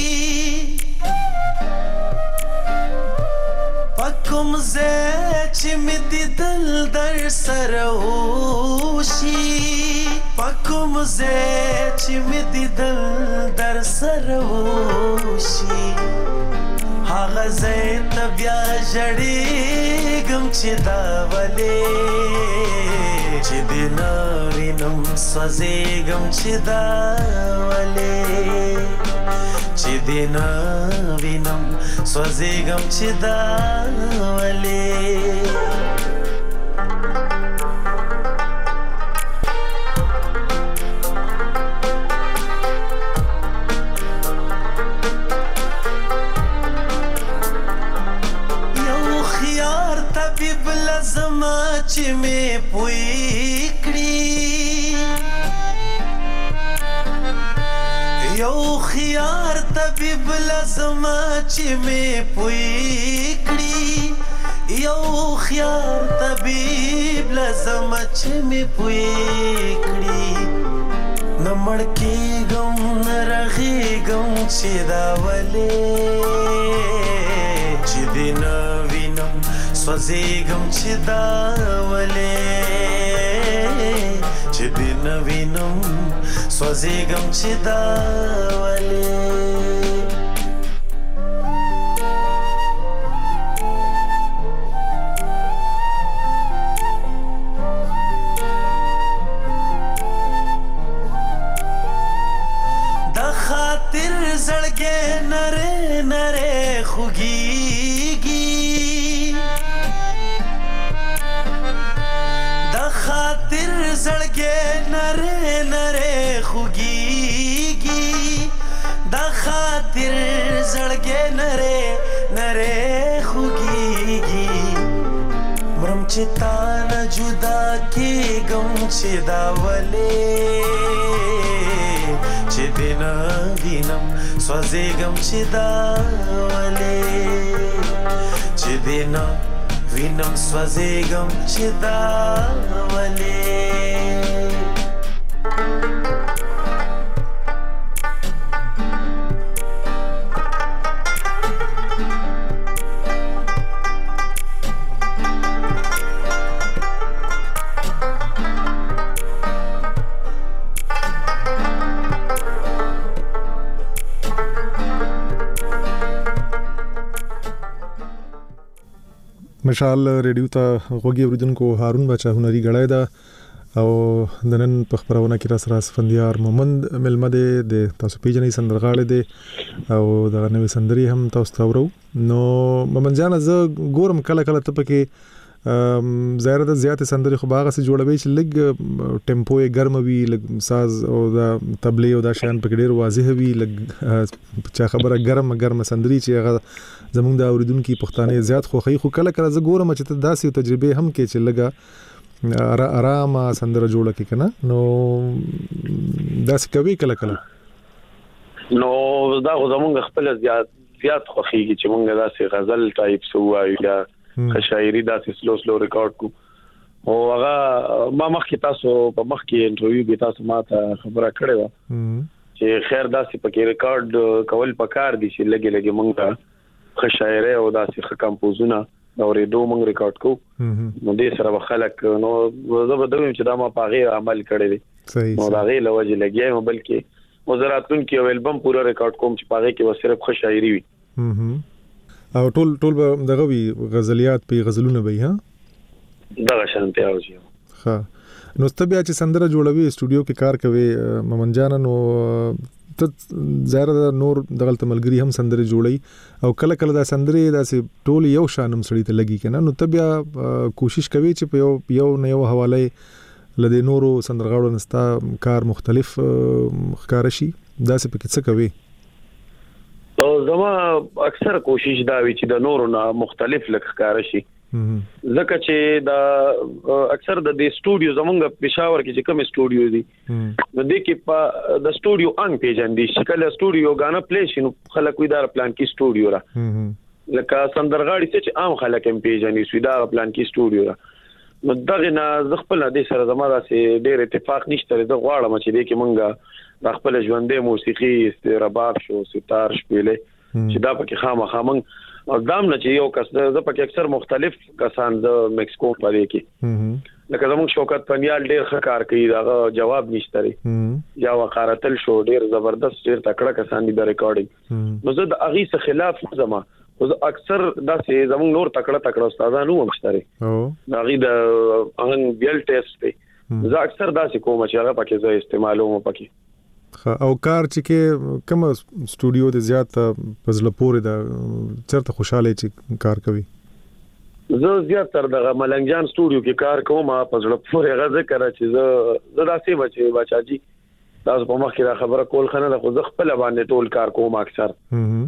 پکوم ځای چې مې دیدل در سره وشي پکوم ځای چې مې دیدل در سره وشي هغه ځای ته بیا ژړېږم چې دا ولې چې دې نه وینم سوځېږم چې دا ولې چې دې نه وینم سوځېږم چې دا ولې یو خیار ته لزما چې مې پوي کړي یو خيار طبيب لزما چې مې پوي کړي یو خيار طبيب لزما چې مې پوي کړي نمړ کېږم نرغېږم چې دا ولې چې دې نه وینم سوځېږم چې دا ولې چې دې نه وینم سوځېږم چې دا ولې زړګې نره نره خوږيږي د خاطر زړګې نره نره خوږيږي د خاطر زړګې نره نره خوږيږي مرم چې تا نه جدا کېږم چې دا ولې چې دې نه وینم سوځېږم چې دا ولې چې دې نه وینم سوځېږم چې دا ولې مشال ریډیو ته غوږی اوریدونکو هارون بچا هنري غړای دا او د نن په خبرونه کې را سره اسفندیار مومند ملمه د تاسو پیژنې سندرغاړي دي او د نوې سندري هم تاسو ته ورو نو مومند جان زه ګورم کله کله ته پکې زیاده د زیاتې سندري خو باغه سي جوړوي چې لګ ټیمپو یې ګرم وي لګ ساز او د تبلې او د شان پکې ډیر واضح وي لګ چا خبره ګرم ګرم سندري چې هغه زمونږ د اوریدونکو پښتانه زیات خوخي خو کله کله زه ګورم چې ته داسې تجربه هم کې چې لګا آرام سندره جوړه کې کنه نو داسې کوي کله کله نو دا زمونږ خپل زیات زیات خوخي چې مونږ داسې غزل ټایپ سو وایو یا شاعري داسې سلو سلو ریکارډ کو او هغه ما مخکې تاسو په مخکې انټرویو کې تاسو ماته خبره کړې و چې خیر داسې پکې ریکارډ کول پکار دي چې لګي لګي مونږ خشاعره او داسې کمپوزونه اورې دوه مونږ ریکارډ کو نو دې سره خلک نو زه به دویم چې دا ما په غیر عمل کړی دی نو دا غیر لوجه لګیایم بلکې وزارتون کې یو البم پورا ریکارډ کوم چې پاره کې صرف خشاعري وي او ټول ټول دغه وی غزلیات په غزلونه وي ها دغه شانته راوځي ها نو ستبیا چې سندره جوړوي استودیو کې کار کوي مومن جان نو ته زیاده نور دغه ملګری هم سندره جوړي او کله کله دا سندره داسې ټول یو شانم سړی ته لګي کنه نو تبیا کوشش کوي چې په یو یو نه یو حواله لدې نورو سندرغاړو نستا کار مختلف ښکار شي داسې پکې څه کوي او زما اکثر کوشش دا وی چې د نورو نه مختلف لک ښکار شي ځکه چې دا اکثر د دې سټوډیو زمونږ پېښور کې چې کوم سټوډیو دي نو دې کې په د سټوډیو انګ پیژندې چې کله سټوډیو غانا پلی شي نو خلک وي دا پلان کې سټوډیو را لکه سندرغاړي چې عام خلک هم پیژنې سوي دا پلان کې سټوډیو را نو دغه نه خپل د سره زما داسې ډېر اتفاق نشته د غواړم چې دې کې مونږه د خپل ژوندې موسیقي رباب شو ستار شپېلې چې دا پکې خامخا مونږ او دام نه چې یو کس د پکې اکثر مختلف کسان د میکسیکو په دې کې لکه زموږ شوکت پنیال ډېر ښه کار کوي دا جواب نشته لري یا وقارتل شو ډېر زبردست ډېر تکړه کسان دي د ریکارډینګ نو زه د اغي څخه خلاف زما خو اکثر دا چې زموږ نور تکړه تکړه استادانو هم شته او اغي د ان بیل ټیسټ دی زه اکثر دا چې کوم چې هغه پکې زه استعمالوم پکې او کار چې کې کوم سټوډیو د زیات پزله پورې دا چرته خوشاله چې کار کوي زه زیات تر د ملنګجان سټوډیو کې کار کوم پزله پورې غزه کړه چې زه زه داسې بچي بچاجي تاسو په مخ کې خبره کول خنه د خو خپل باندې ټول کار کوم اکثر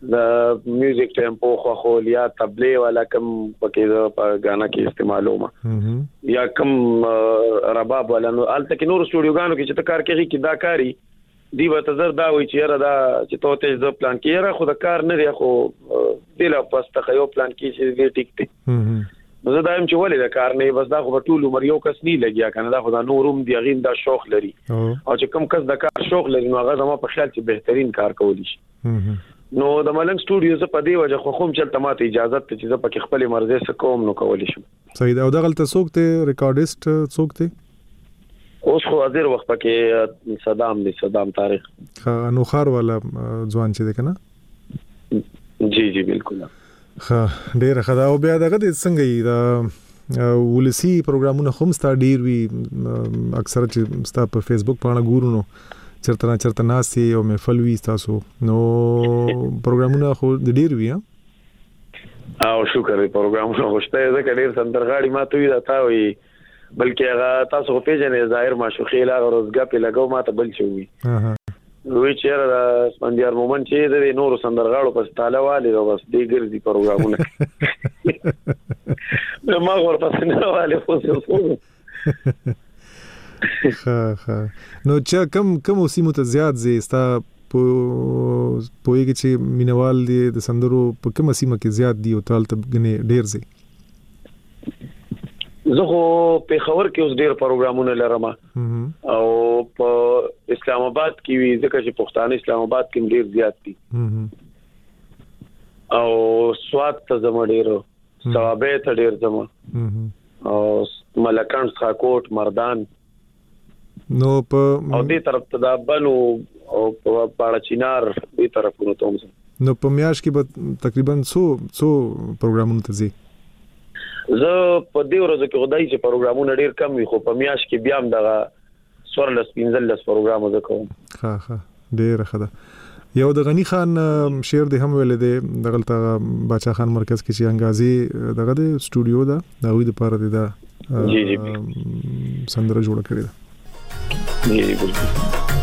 د میوزیک ټیمپو خو خو یا تبلې والا کم پکې په غانا کې استعمالوم یا کم رباب والا نو الته کې نور سټوډیوګانو کې چې تا کار کوي کې دا کاری دی وته زر دا وی چې را دا چې ته ته ز پلان کې را خو د کار نه دی خو دله پس ته یو پلان کې چې دی ټیک ټیک نو دا هم چې ولې د کار نه بس دا خو ټول عمر یو کس نه لګیا کنه دا خو دا نوروم دی غین دا شوق لري او چې کم کس د کار شوق لري نو هغه زما په خیال چې بهترین کار کولی شي نو د ملنګ سټوډیو ز په دی وجه خو کوم چلته ماته اجازه ته چې ز په خپل مرزه سره کوم نو کولی شم صحیح دا د غلطه څوک ته ریکارډیست څوک ته اوس خو حاضر وخت پکې صدام دی صدام تاریخ ها نو خار والا ځوان چې ده کنه جی جی بالکل ها ډیر خدا او بیا دغه څنګه دا ولسی پروګرامونه هم ستا ډیر وی اکثر چې ستا په فیسبوک باندې ګورو نو چرته چرته ناسي او محفل وی تاسو نو پروګرامونه خو د ډیر وی ها او شکر دی پروګرامونه خوشته ده کډیر سندرغاړي ماته وی دا تا وی بلکې هغه تاسو په پیژنې ظاهر معشوقي لا روزګه په لګاو ماته بل شوی ها وی چیرې د سپندیار مومن چې د نور سندرغاړو په ستاله والي او بس دی ګرځي پروګرامونه نو ما ورپسې نه والي خو څه ها ها نو چې کم کم اوسې متزیات زیستا په پوهیږي چې مینوال دي د سندرو په کومه سیمه کې زیات دي او تال ته غني ډیر زی زه خو په خبر کې اوس ډیر پروګرامونه لرم او په اسلام آباد کې وی ځکه چې پښتانه اسلام آباد کې ډیر زیات دي او سواد ته زموږ ډیر ثوابه ته ډیر زموږ او ملکان څخه مردان نو په او دې طرف ته دا بنو او په پاړه چینار دې طرفونو ته هم نو په میاش کې به تقریبا څو څو پروګرامونه ته زی زه په دې ورځو کې خدای چې پروګرامونه ډیر کم وي خو په میاش کې بیا هم دغه سورلس پنځلس پروګرام زه کوم ها ها ډیر ښه ده یو د غنی خان شعر د هم ویل دی دغلطه باچا خان مرکز کې چې انګازي دغه د سټوډیو دا د وې د پاره دی دا جی جی سندره جوړ کړی دا جی جی بالکل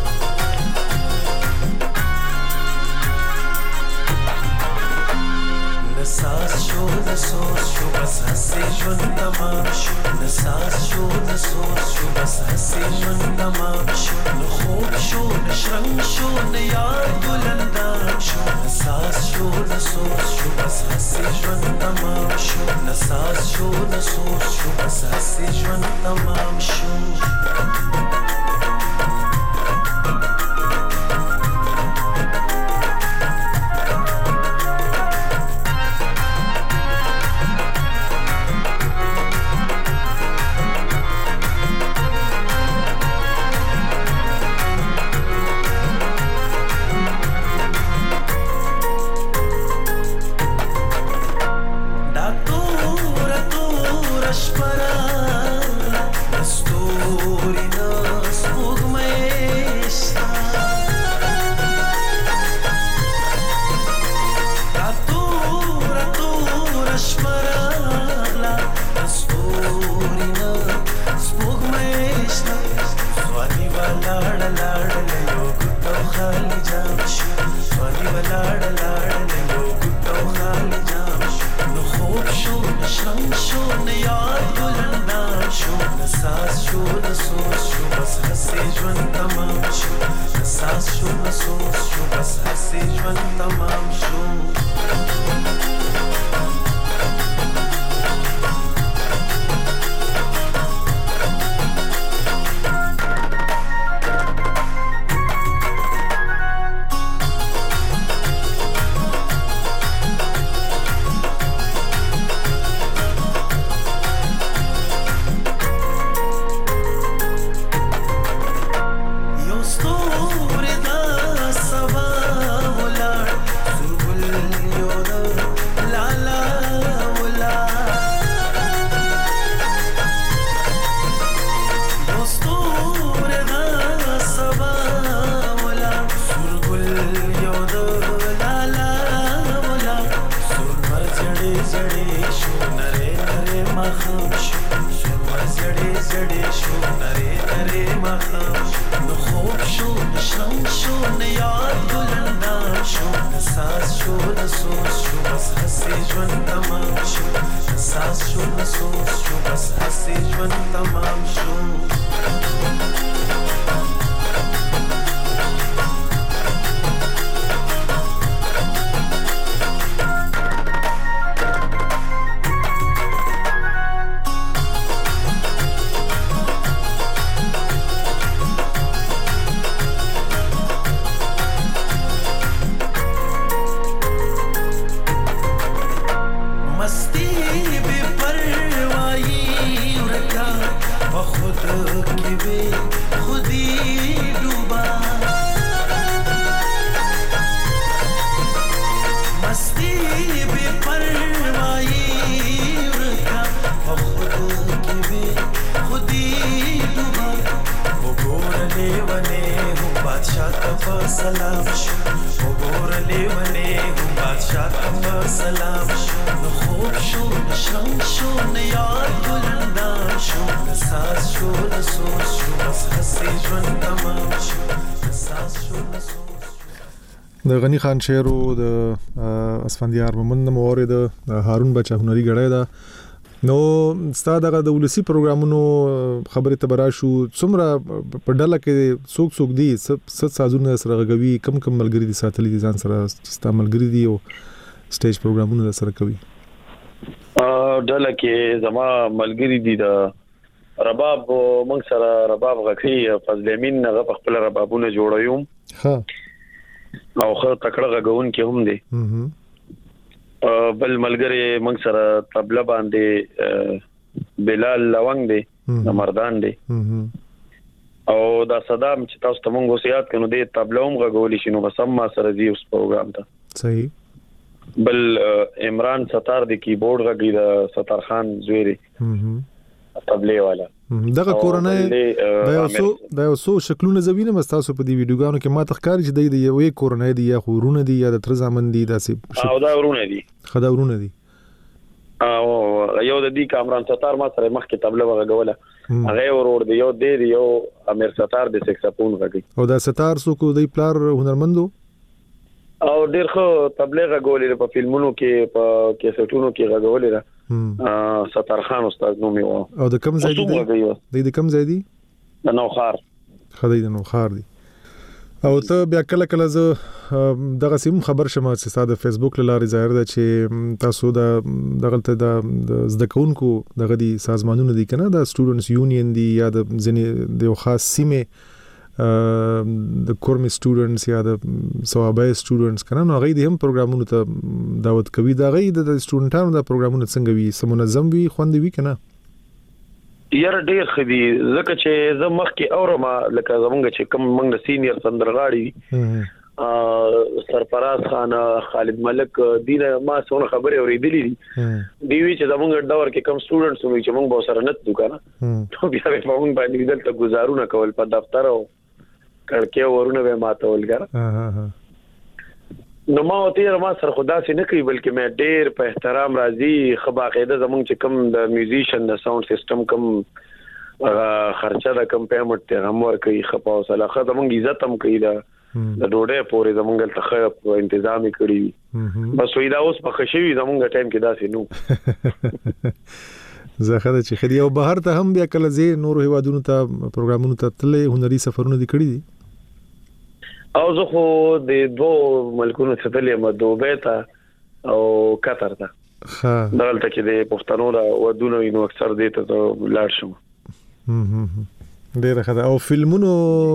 نساز شو نسوز شو بس هستی جون تمام شو نساز شو نسوز شو بس هستی جون تمام شو نخوب شو نشرنگ شو نیاد بلندان شو نساز شو نسوز شو بس هستی جون تمام شو نساز شو نسوز شو بس هستی جون تمام شو زړې زړې شو نری نری مخام نو خوب شو شرم شو نه یاد ګلندام شو ساز شو نسوس شو بس هسې ژوند تمام شو ساز شو نسوس شو بس هسې ژوند تمام شو سلام شو وګور لیونه هم بادشاہ ته سلام شو نو خوب شو شرم شو نه یاد ګلندام شو ساز شو نسوس شو بس هسې ژوند تمام شو ساز شو نسوس د غنی خان شعر او د اسفندیار مومند مورید هارون بچا هنري غړای دا نو ستاسو دغه د ولسی پروګرامونو خبره تبرا شو څومره په ډله کې څوک څوک دي ست سازونه سره غوي کم کم ملګری دي ساتلې دي ځان سره ستاسو ملګری دي او سټیج پروګرامونه سره کوي ا ډله کې زما ملګری دي د رباب موږ سره رباب غکي فضل امین هغه خپل ربابونه جوړوم ها او خو تکړه غون کې هم دي بل ملګری موږ سره طبله باندې بلال لونګ دی مردان دی او دا صدام چې تاسو ته موږ وصیت کړو د طبله هم غوولې شنو بس ما سره دی اوس پروګرام ته صحیح بل عمران ستار دی کیبورډ غږی د ستار خان زویری طبله والا دغه کورونه دا یو څو دا یو څو شکلونه زوینه مستاسو په دی ویډیوګانو کې ما تخکار چې د یوې کورونه دی یا خورونه دی یا د تر ځامن دی داسې او دا ورونه دي خدا ورونه دي او یو د دې کامران ستار ما سره مخ کې طبله وغوله هغه ورور دی یو دی یو امیر ستار د سکسفون غږی او دا ستار سو کو دی پلار هنرمندو او ډیر خو تبلیغ غولې په فلمونو کې په کیسټونو کې غولې را ستار خان استاد نوم یو او د کم ځای دی د کم ځای دی د نوخار خدای د نوخار دی او ته بیا کله کله زه دغه سیم خبر شمه چې ساده فیسبوک لاره ظاهر ده چې تاسو د دغه د زده کوونکو دغه دي سازمانونه دي کنه د سټوډنټس یونین دي یا د ځنې د یو خاص سیمه د کورمي سټوډنټس یا د ثوابای سټوډنټس کنه نو غي د هم پروګرامونو ته دعوت کوي دا غي د سټوډنټانو د پروګرامونو څنګه وي سمونظم وي خوندې وي کنه یار ډیر خدي زکه چې زه مخ کې اورم لکه زمونږ چې کوم موږ سینیئر سندرغاړي سرفراز خان خالد ملک دینه ما څونه خبرې اورېدلې دي دی وی چې زمونږ ډور کې کوم سټوډنټس وي چې موږ به سره نت دکانه نو بیا په موږ باندې دلته گزارونه کول په دفتر او کړکې ورونه به ماته ولګره نو ما وته ما سره خدا سي نه کوي بلکې مې ډېر په احترام راضي خبا قاعده زمونږ چې کوم د میوزیشن د ساوند سیستم کوم خرچه د کم پیمنټ ته هم ور کوي خپا او صلاح زمونږ عزت هم کوي دا د ډوډۍ پورې زمونږ ته خیر تنظیم کړی بس وې دا اوس په خشوي زمونږ ټایم کې داسې نو زه خدای چې خدي او بهر ته هم بیا کله زی نور هوادونو ته پروګرامونو ته تلې هنري سفرونه دي کړی دي او زه خو د دوه ملکونو څخه له دوبه ته او قطر ته ها دلته کې د پښتنو دا ودونه نو اکثر دې ته لاړ شم ډیر خدای او فلمونو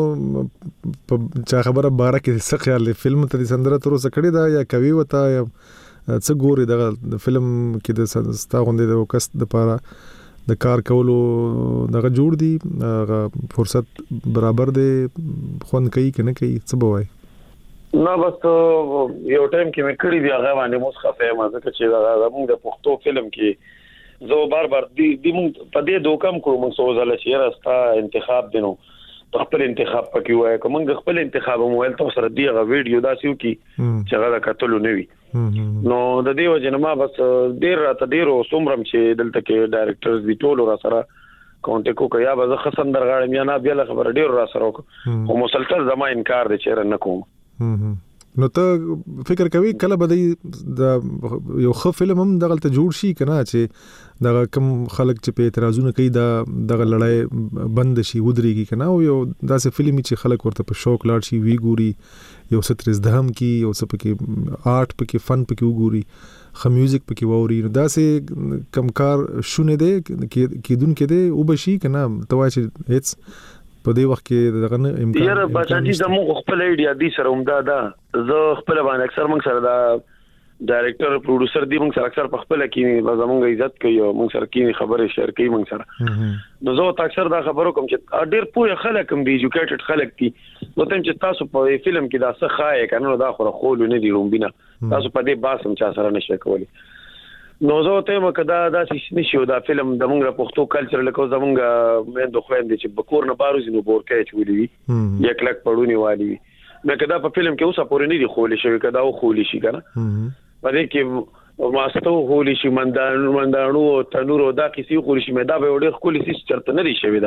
چا خبره باره کې څه خیال دی فلم ته سندره تر اوسه کړی دا یا کوي وتا یا څه ګوري د فلم کې د ستا غوندې د وکست د پاره د کار کولو دغه جوړ دی فرصت برابر دی خون کوي کنه کوي څه بوای نو بس یو ټایم کې مې کړی دی هغه باندې موږ خفه ما ځکه چې دا موږ د پښتو فلم کې زه بار بار دی د موږ په دې دوکم کوم موږ سوزاله چې راستا انتخاب دینو خپل انتخاب پکې وای کوم خپل انتخاب موبایل ته سره دیغه ویډیو داسیو کی چې هغه کتلو نه وي نو د دې وجه نه ما بس ډیر راته ډیرو سومرم چې دلته کې ډایرکټرز دی ټول را سره کونټه کو کیا به خصم درغاړم یا نه بیا خبر ډیر را سره او مسلسل زما انکار دي چې نه کوم. نو ته فکر کوي کله به د یو ښه فلم هم دغلته جوړ شي کنه چې دغه کم خلک چې په اعتراضونه کوي دا دغه لړۍ بند شي ودرېږي کنه او یو داسې فلم چې خلک ورته په شوق لاړ شي وی ګوري یو سترز دهم کی یو څه پکې آرټ پکې فن پکې وګوري خ میوزیک پکې ووري نو داسې کمکار شونه دي کېدون کې دي او بشي کنه توای چې هیڅ په دې وخت کې دغه امکان یاره بچی زموږ خپل ایډیا دي سره عمده ده زه خپل باندې اکثر موږ سره دا ډایرکټر پروډوسر دی موږ سره اکثر په خپل کې زموږ عزت کوي او موږ سره کې خبرې شیر کوي موږ سره نو زه اکثر دا خبرو کوم چې ډېر پوهه خلک هم دي ایجوکیټډ خلک دي نو تم چې تاسو په فلم کې دا څه خای کنه دا خو خول نه دی رومبینه تاسو په دې باسم چا سره نشئ کولی نو زه ته مکه دا داسې نشو دا فلم د موږ پښتو کلچر لکه زمونږ مېندو خويندې چې بکور نه بارو زینو بورکې چولې یک لک پړونی والی مکه دا په فلم کې اوسه پورې نه دی خولې شوی کدا او خولې شي کنه په دې کې ماستو خولې شي مندانو مندانو تنور او دا کیسې خولې شي مې دا به وړي خولې شي چرته نه دی شوی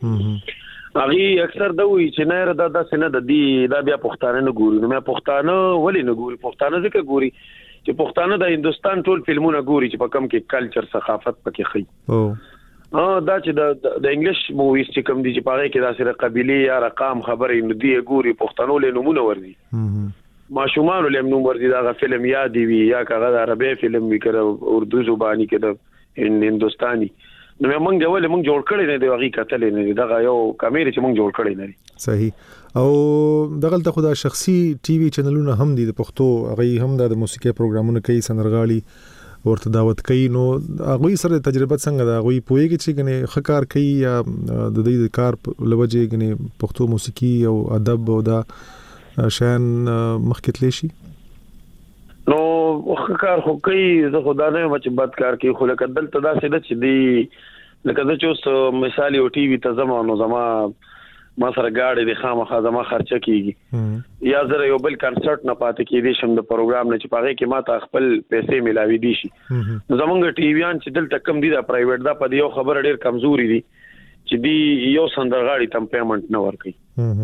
داسې هغه اکثر دا وی چې نه دا داسې نه د دې دا بیا پښتانه نه ګوري نو مې پښتانه ولې نه ګوري پښتانه ځکه ګوري چې پښتانه د هندستان ټول فلمونه ګوري چې په کم کې کلچر ثقافت پکې خي او اه دا چې د د انګلیش موویز چې کم دي چې پاره کې دا سره قبيله یا رقم خبرې نو دی ګوري پښتنو له نمونه ورزي ماشومان له نمونه ورزي دا فلم یاد وي یا کغه عربي فلم وی کړه اردو زبانی کې د هندستاني نو موږ دی ول موږ جوړ کړی نه دی هغه کتل نه دا یو کیمرې چې موږ جوړ کړی نه صحیح او دغلته خدا شخصي ټي وي چینلونه هم دي د پښتو هغه هم د موسیقي پروګرامونه کوي سندرغاړي ورته دعوت کوي نو هغه سره تجربه څنګه دا هغه پوهیږي چې کنه خکار کوي یا د دې کار لوجه کنه پښتو موسیقي او ادب او دا شان مخکتلی شي نو خکار خو کوي زه خدا نه مچ بد کار کوي خو لکه دلته دا څه چې دی لکه د چوس مثال یو ټي وي ته زمانو زما ما سره گاډي د خامخا زما خرچه کیږي یا زره یو بل کنسرت نه پاتې کیږي شم د پروګرام نه چې پاره کې ما ته خپل پیسې ملاوي دي شي زمونږ ټي ویان چې دلته کم دي دا پرایویټ دا په یو خبر ډیر کمزوري دي چې دی یو سندرغاړي تم پیمنٹ نه ورکي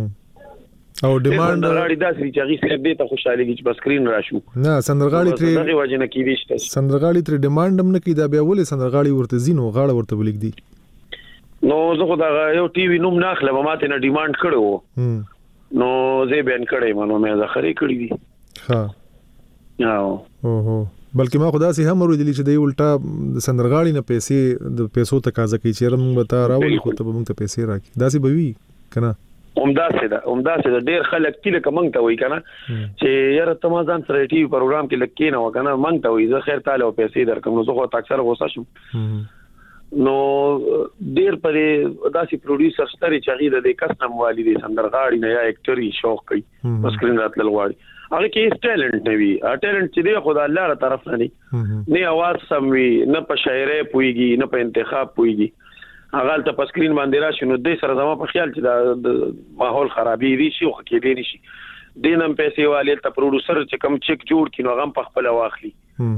او ډیماند سندرغاړي دا سړي چې هغه سره دې ته خوشالي چې په سکرین راشو نه سندرغاړي تر دغه وجه نه کیږي چې سندرغاړي تر ډیماند هم نه کی دا بیا ولې سندرغاړي ورته زینو غاړه ورته ولیک دي نو زه خو دا یو ټي وي نوم نه اخلم ماته نه ډیماند کړو نو زه بیان کړم نو مې ځخري کړی دي ها او اوه بلکې ما خدا سي هم ورودلی چې دی الټا د سندرغاړي نه پیسې د پیسو تقاضا کوي چې رم وتا راولي خو ته موږ ته پیسې راکې دا سي بوي کنه عمدہ سي دا عمدہ سي دا ډیر خلک کله کوم ته وای کنه چې یاره تمازان سره ټي وي پروګرام کې لکې نه وکنه مونږ ته وای زه خیر تعالی او پیسې درکم نو زه خو اکثر غوسه شم نو ډیر پرې داسې پروډوسر ستري چې غیر د کسنم والي سندرغاړي نه یا اکټري شوق کوي په سکرین راتل غواړي هغه کې ټیلنټ نه وي ټیلنټ چې دی خدای الله تعالی طرف نه نه نه आवाज سم وي نه په شاعري پويږي نه په انتخاب پويږي هغه ته په سکرین باندې راشي نو د سره زما په خیال چې د ماحول خرابي دي شي خو کې دي نشي دینم پیسې والي ته پروډوسر چې کم چیک جوړ کینو هغه په خپل واخلي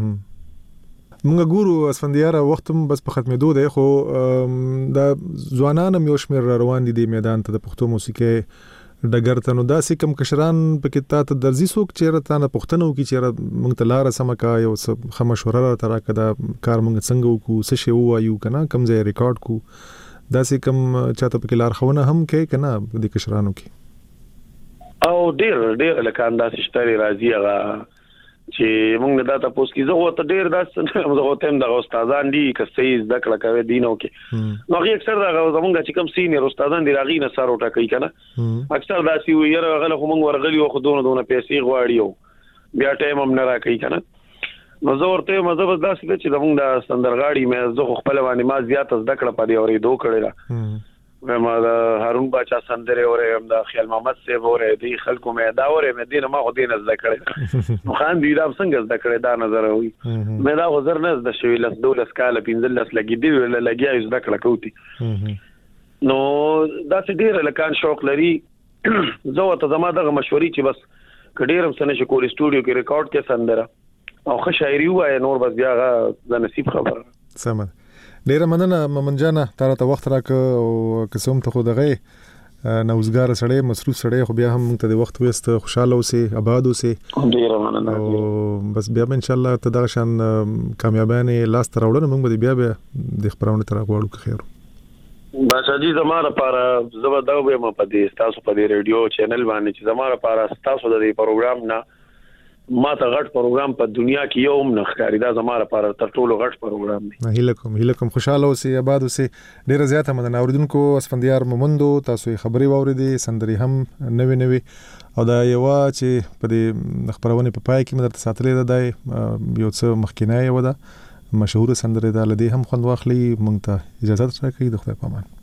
مونږ ګورو اسفندیار وخت هم بس په ختمېدو دی خو دا ځوانان هم یو شمېر را روان دي د میدان ته د پښتو موسیقي ډګر ته نو داسې کم کشران پکې تا ته درځي څوک چېرې تا نه پوښتنه وکړي چېرې موږ ته لاره سمه کا یو څه ښه مشوره راته راکړه دا کار موږ څنګه وکړو څه شی ووایو که نه کم ځای ریکارډ کړو داسې کم چاته پکې لارښوونه هم کوي که نه د کشرانو کې او ډېر ډېر لکه انداسې شترې راځي هغه چې موږ دا تاسو کې زه وته ډېر داسې زه وته هم د استادان دي کسې زده کړه کوي دینو کې نو هغه اکثر دا زمونږ چې کوم سینیر استادان دي راغی نه سره ټاکي کنه اکثر داسې وي یره غل خو موږ ورغلی او خودونه دونه پیسې غواړي بیا ټایم هم نه راکې کنه نو زه ورته مزه بس داسې چې زمونږ د سندرغاړي مې زه خپل باندې ما زیات زده کړه پدې اورې دوه کړې را ما د هارون باچا سندره اورې هم د خیال محمد سیب اورې دي خلکو مې دا اورې مې دینه ما خو دینه زده کړې نو خان دی دا څنګه زده کړې دا نظر وي مې دا وزر نه زده شوی لاس دولس کال پینځلس لګې دی ولا لګیا زده کړه کوتي نو دا چې ډیر لکان شوق لري زه ته زما دغه مشورې چې بس کډیرم سره شکول سټوډیو کې ریکارډ کې سندره او ښه شاعري وای نور بس بیا غا د نصیب خبره سم ډیره مننه ممن جان تاره ته وخت راک او قسم ته خو دغه نوزګار سړی مصروف سړی خو بیا هم موږ ته د وخت وست خوشاله اوسې آباد اوسې ډیره مننه او بس بیا ان شاء الله ته دا شان کامیابانه لاس تر وړنه موږ بیا بیا د خبرونه تر غواړو که خیر باشا جی زماره لپاره زبردو به م په دې تاسو په دې ریډیو چینل باندې چې زماره لپاره تاسو د دې پروګرام نه ما ته غټ پروګرام په دنیا کې یو هم نه ښکاري دا زماره لپاره تر ټولو غټ پروګرام دی هیله کوم هیله کوم خوشاله اوسئ آباد اوسئ ډیره زیاته مننه اوریدونکو اسفندیار مومندو تاسو خبري واوریدي سندري هم نوي نوي او دا یو چې په دې خبرونه په پای کې مدرته ساتلې ده د یو څه مخکینه یو ده مشهور سندري ده لدی هم خوند واخلي مونږ ته اجازه راکړئ د خدای پامان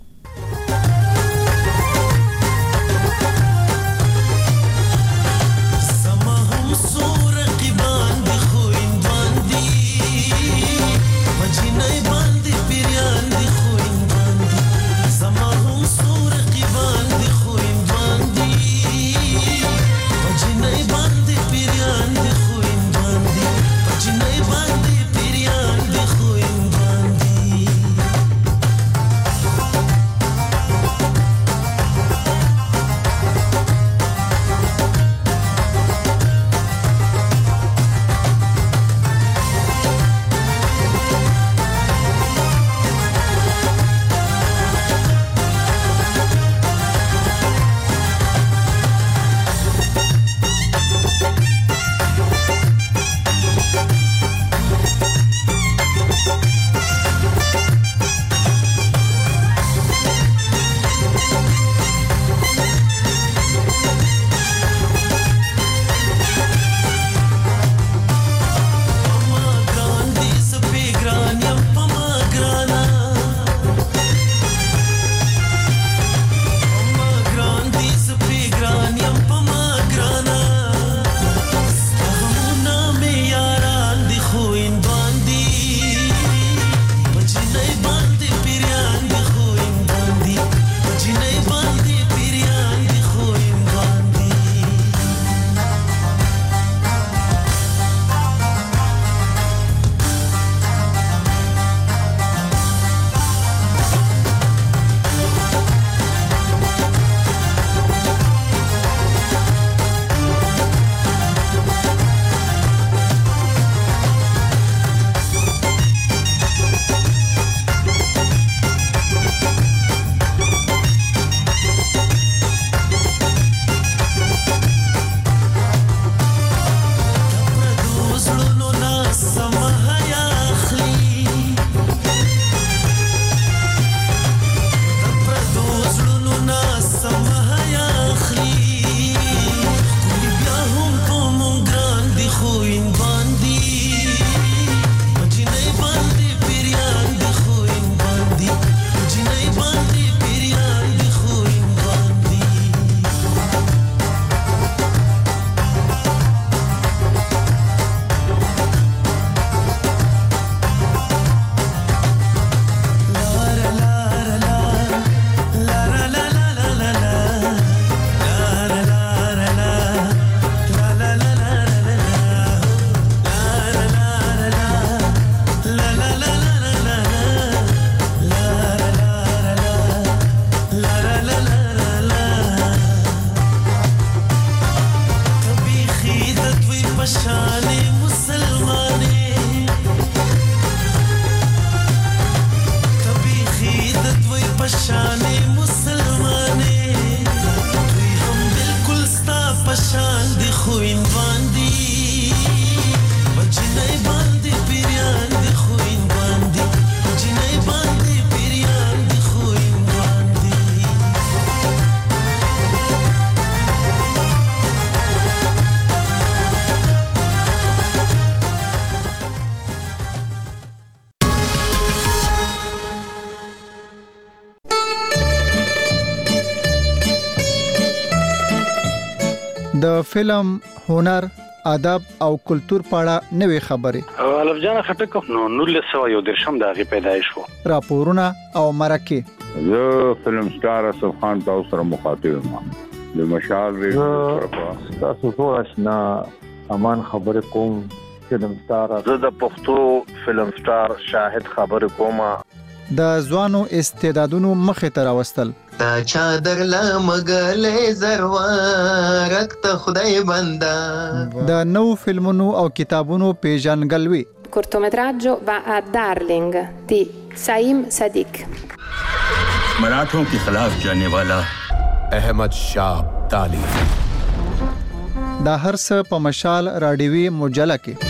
د فلم هنر ادب او کلچر په اړه نوې خبرې الف جان خټک نو نولسو یو درشم د غي پیدایش وو راپورونه او مرکه زه فلم سٹار اسف خان تاسو سره مخاطب یم د مشال ریډیو تاسو ټول آشنا امان خبر کوم فلم سٹار زه د پښتو فلم سٹار شاهد خبر کوم د ځوانو استعدادونو مخې ته راوستل. تا چادر لا مګلې زروارک ته خدای بندا. د نو فلمونو او کتابونو پیژنګلوي. cortometraggio va a Darling di Saim Sadiq. मराठों के खिलाफ जाने वाला अहमद शाह ताली. دا هر څه په مشال راډیوي مجله کې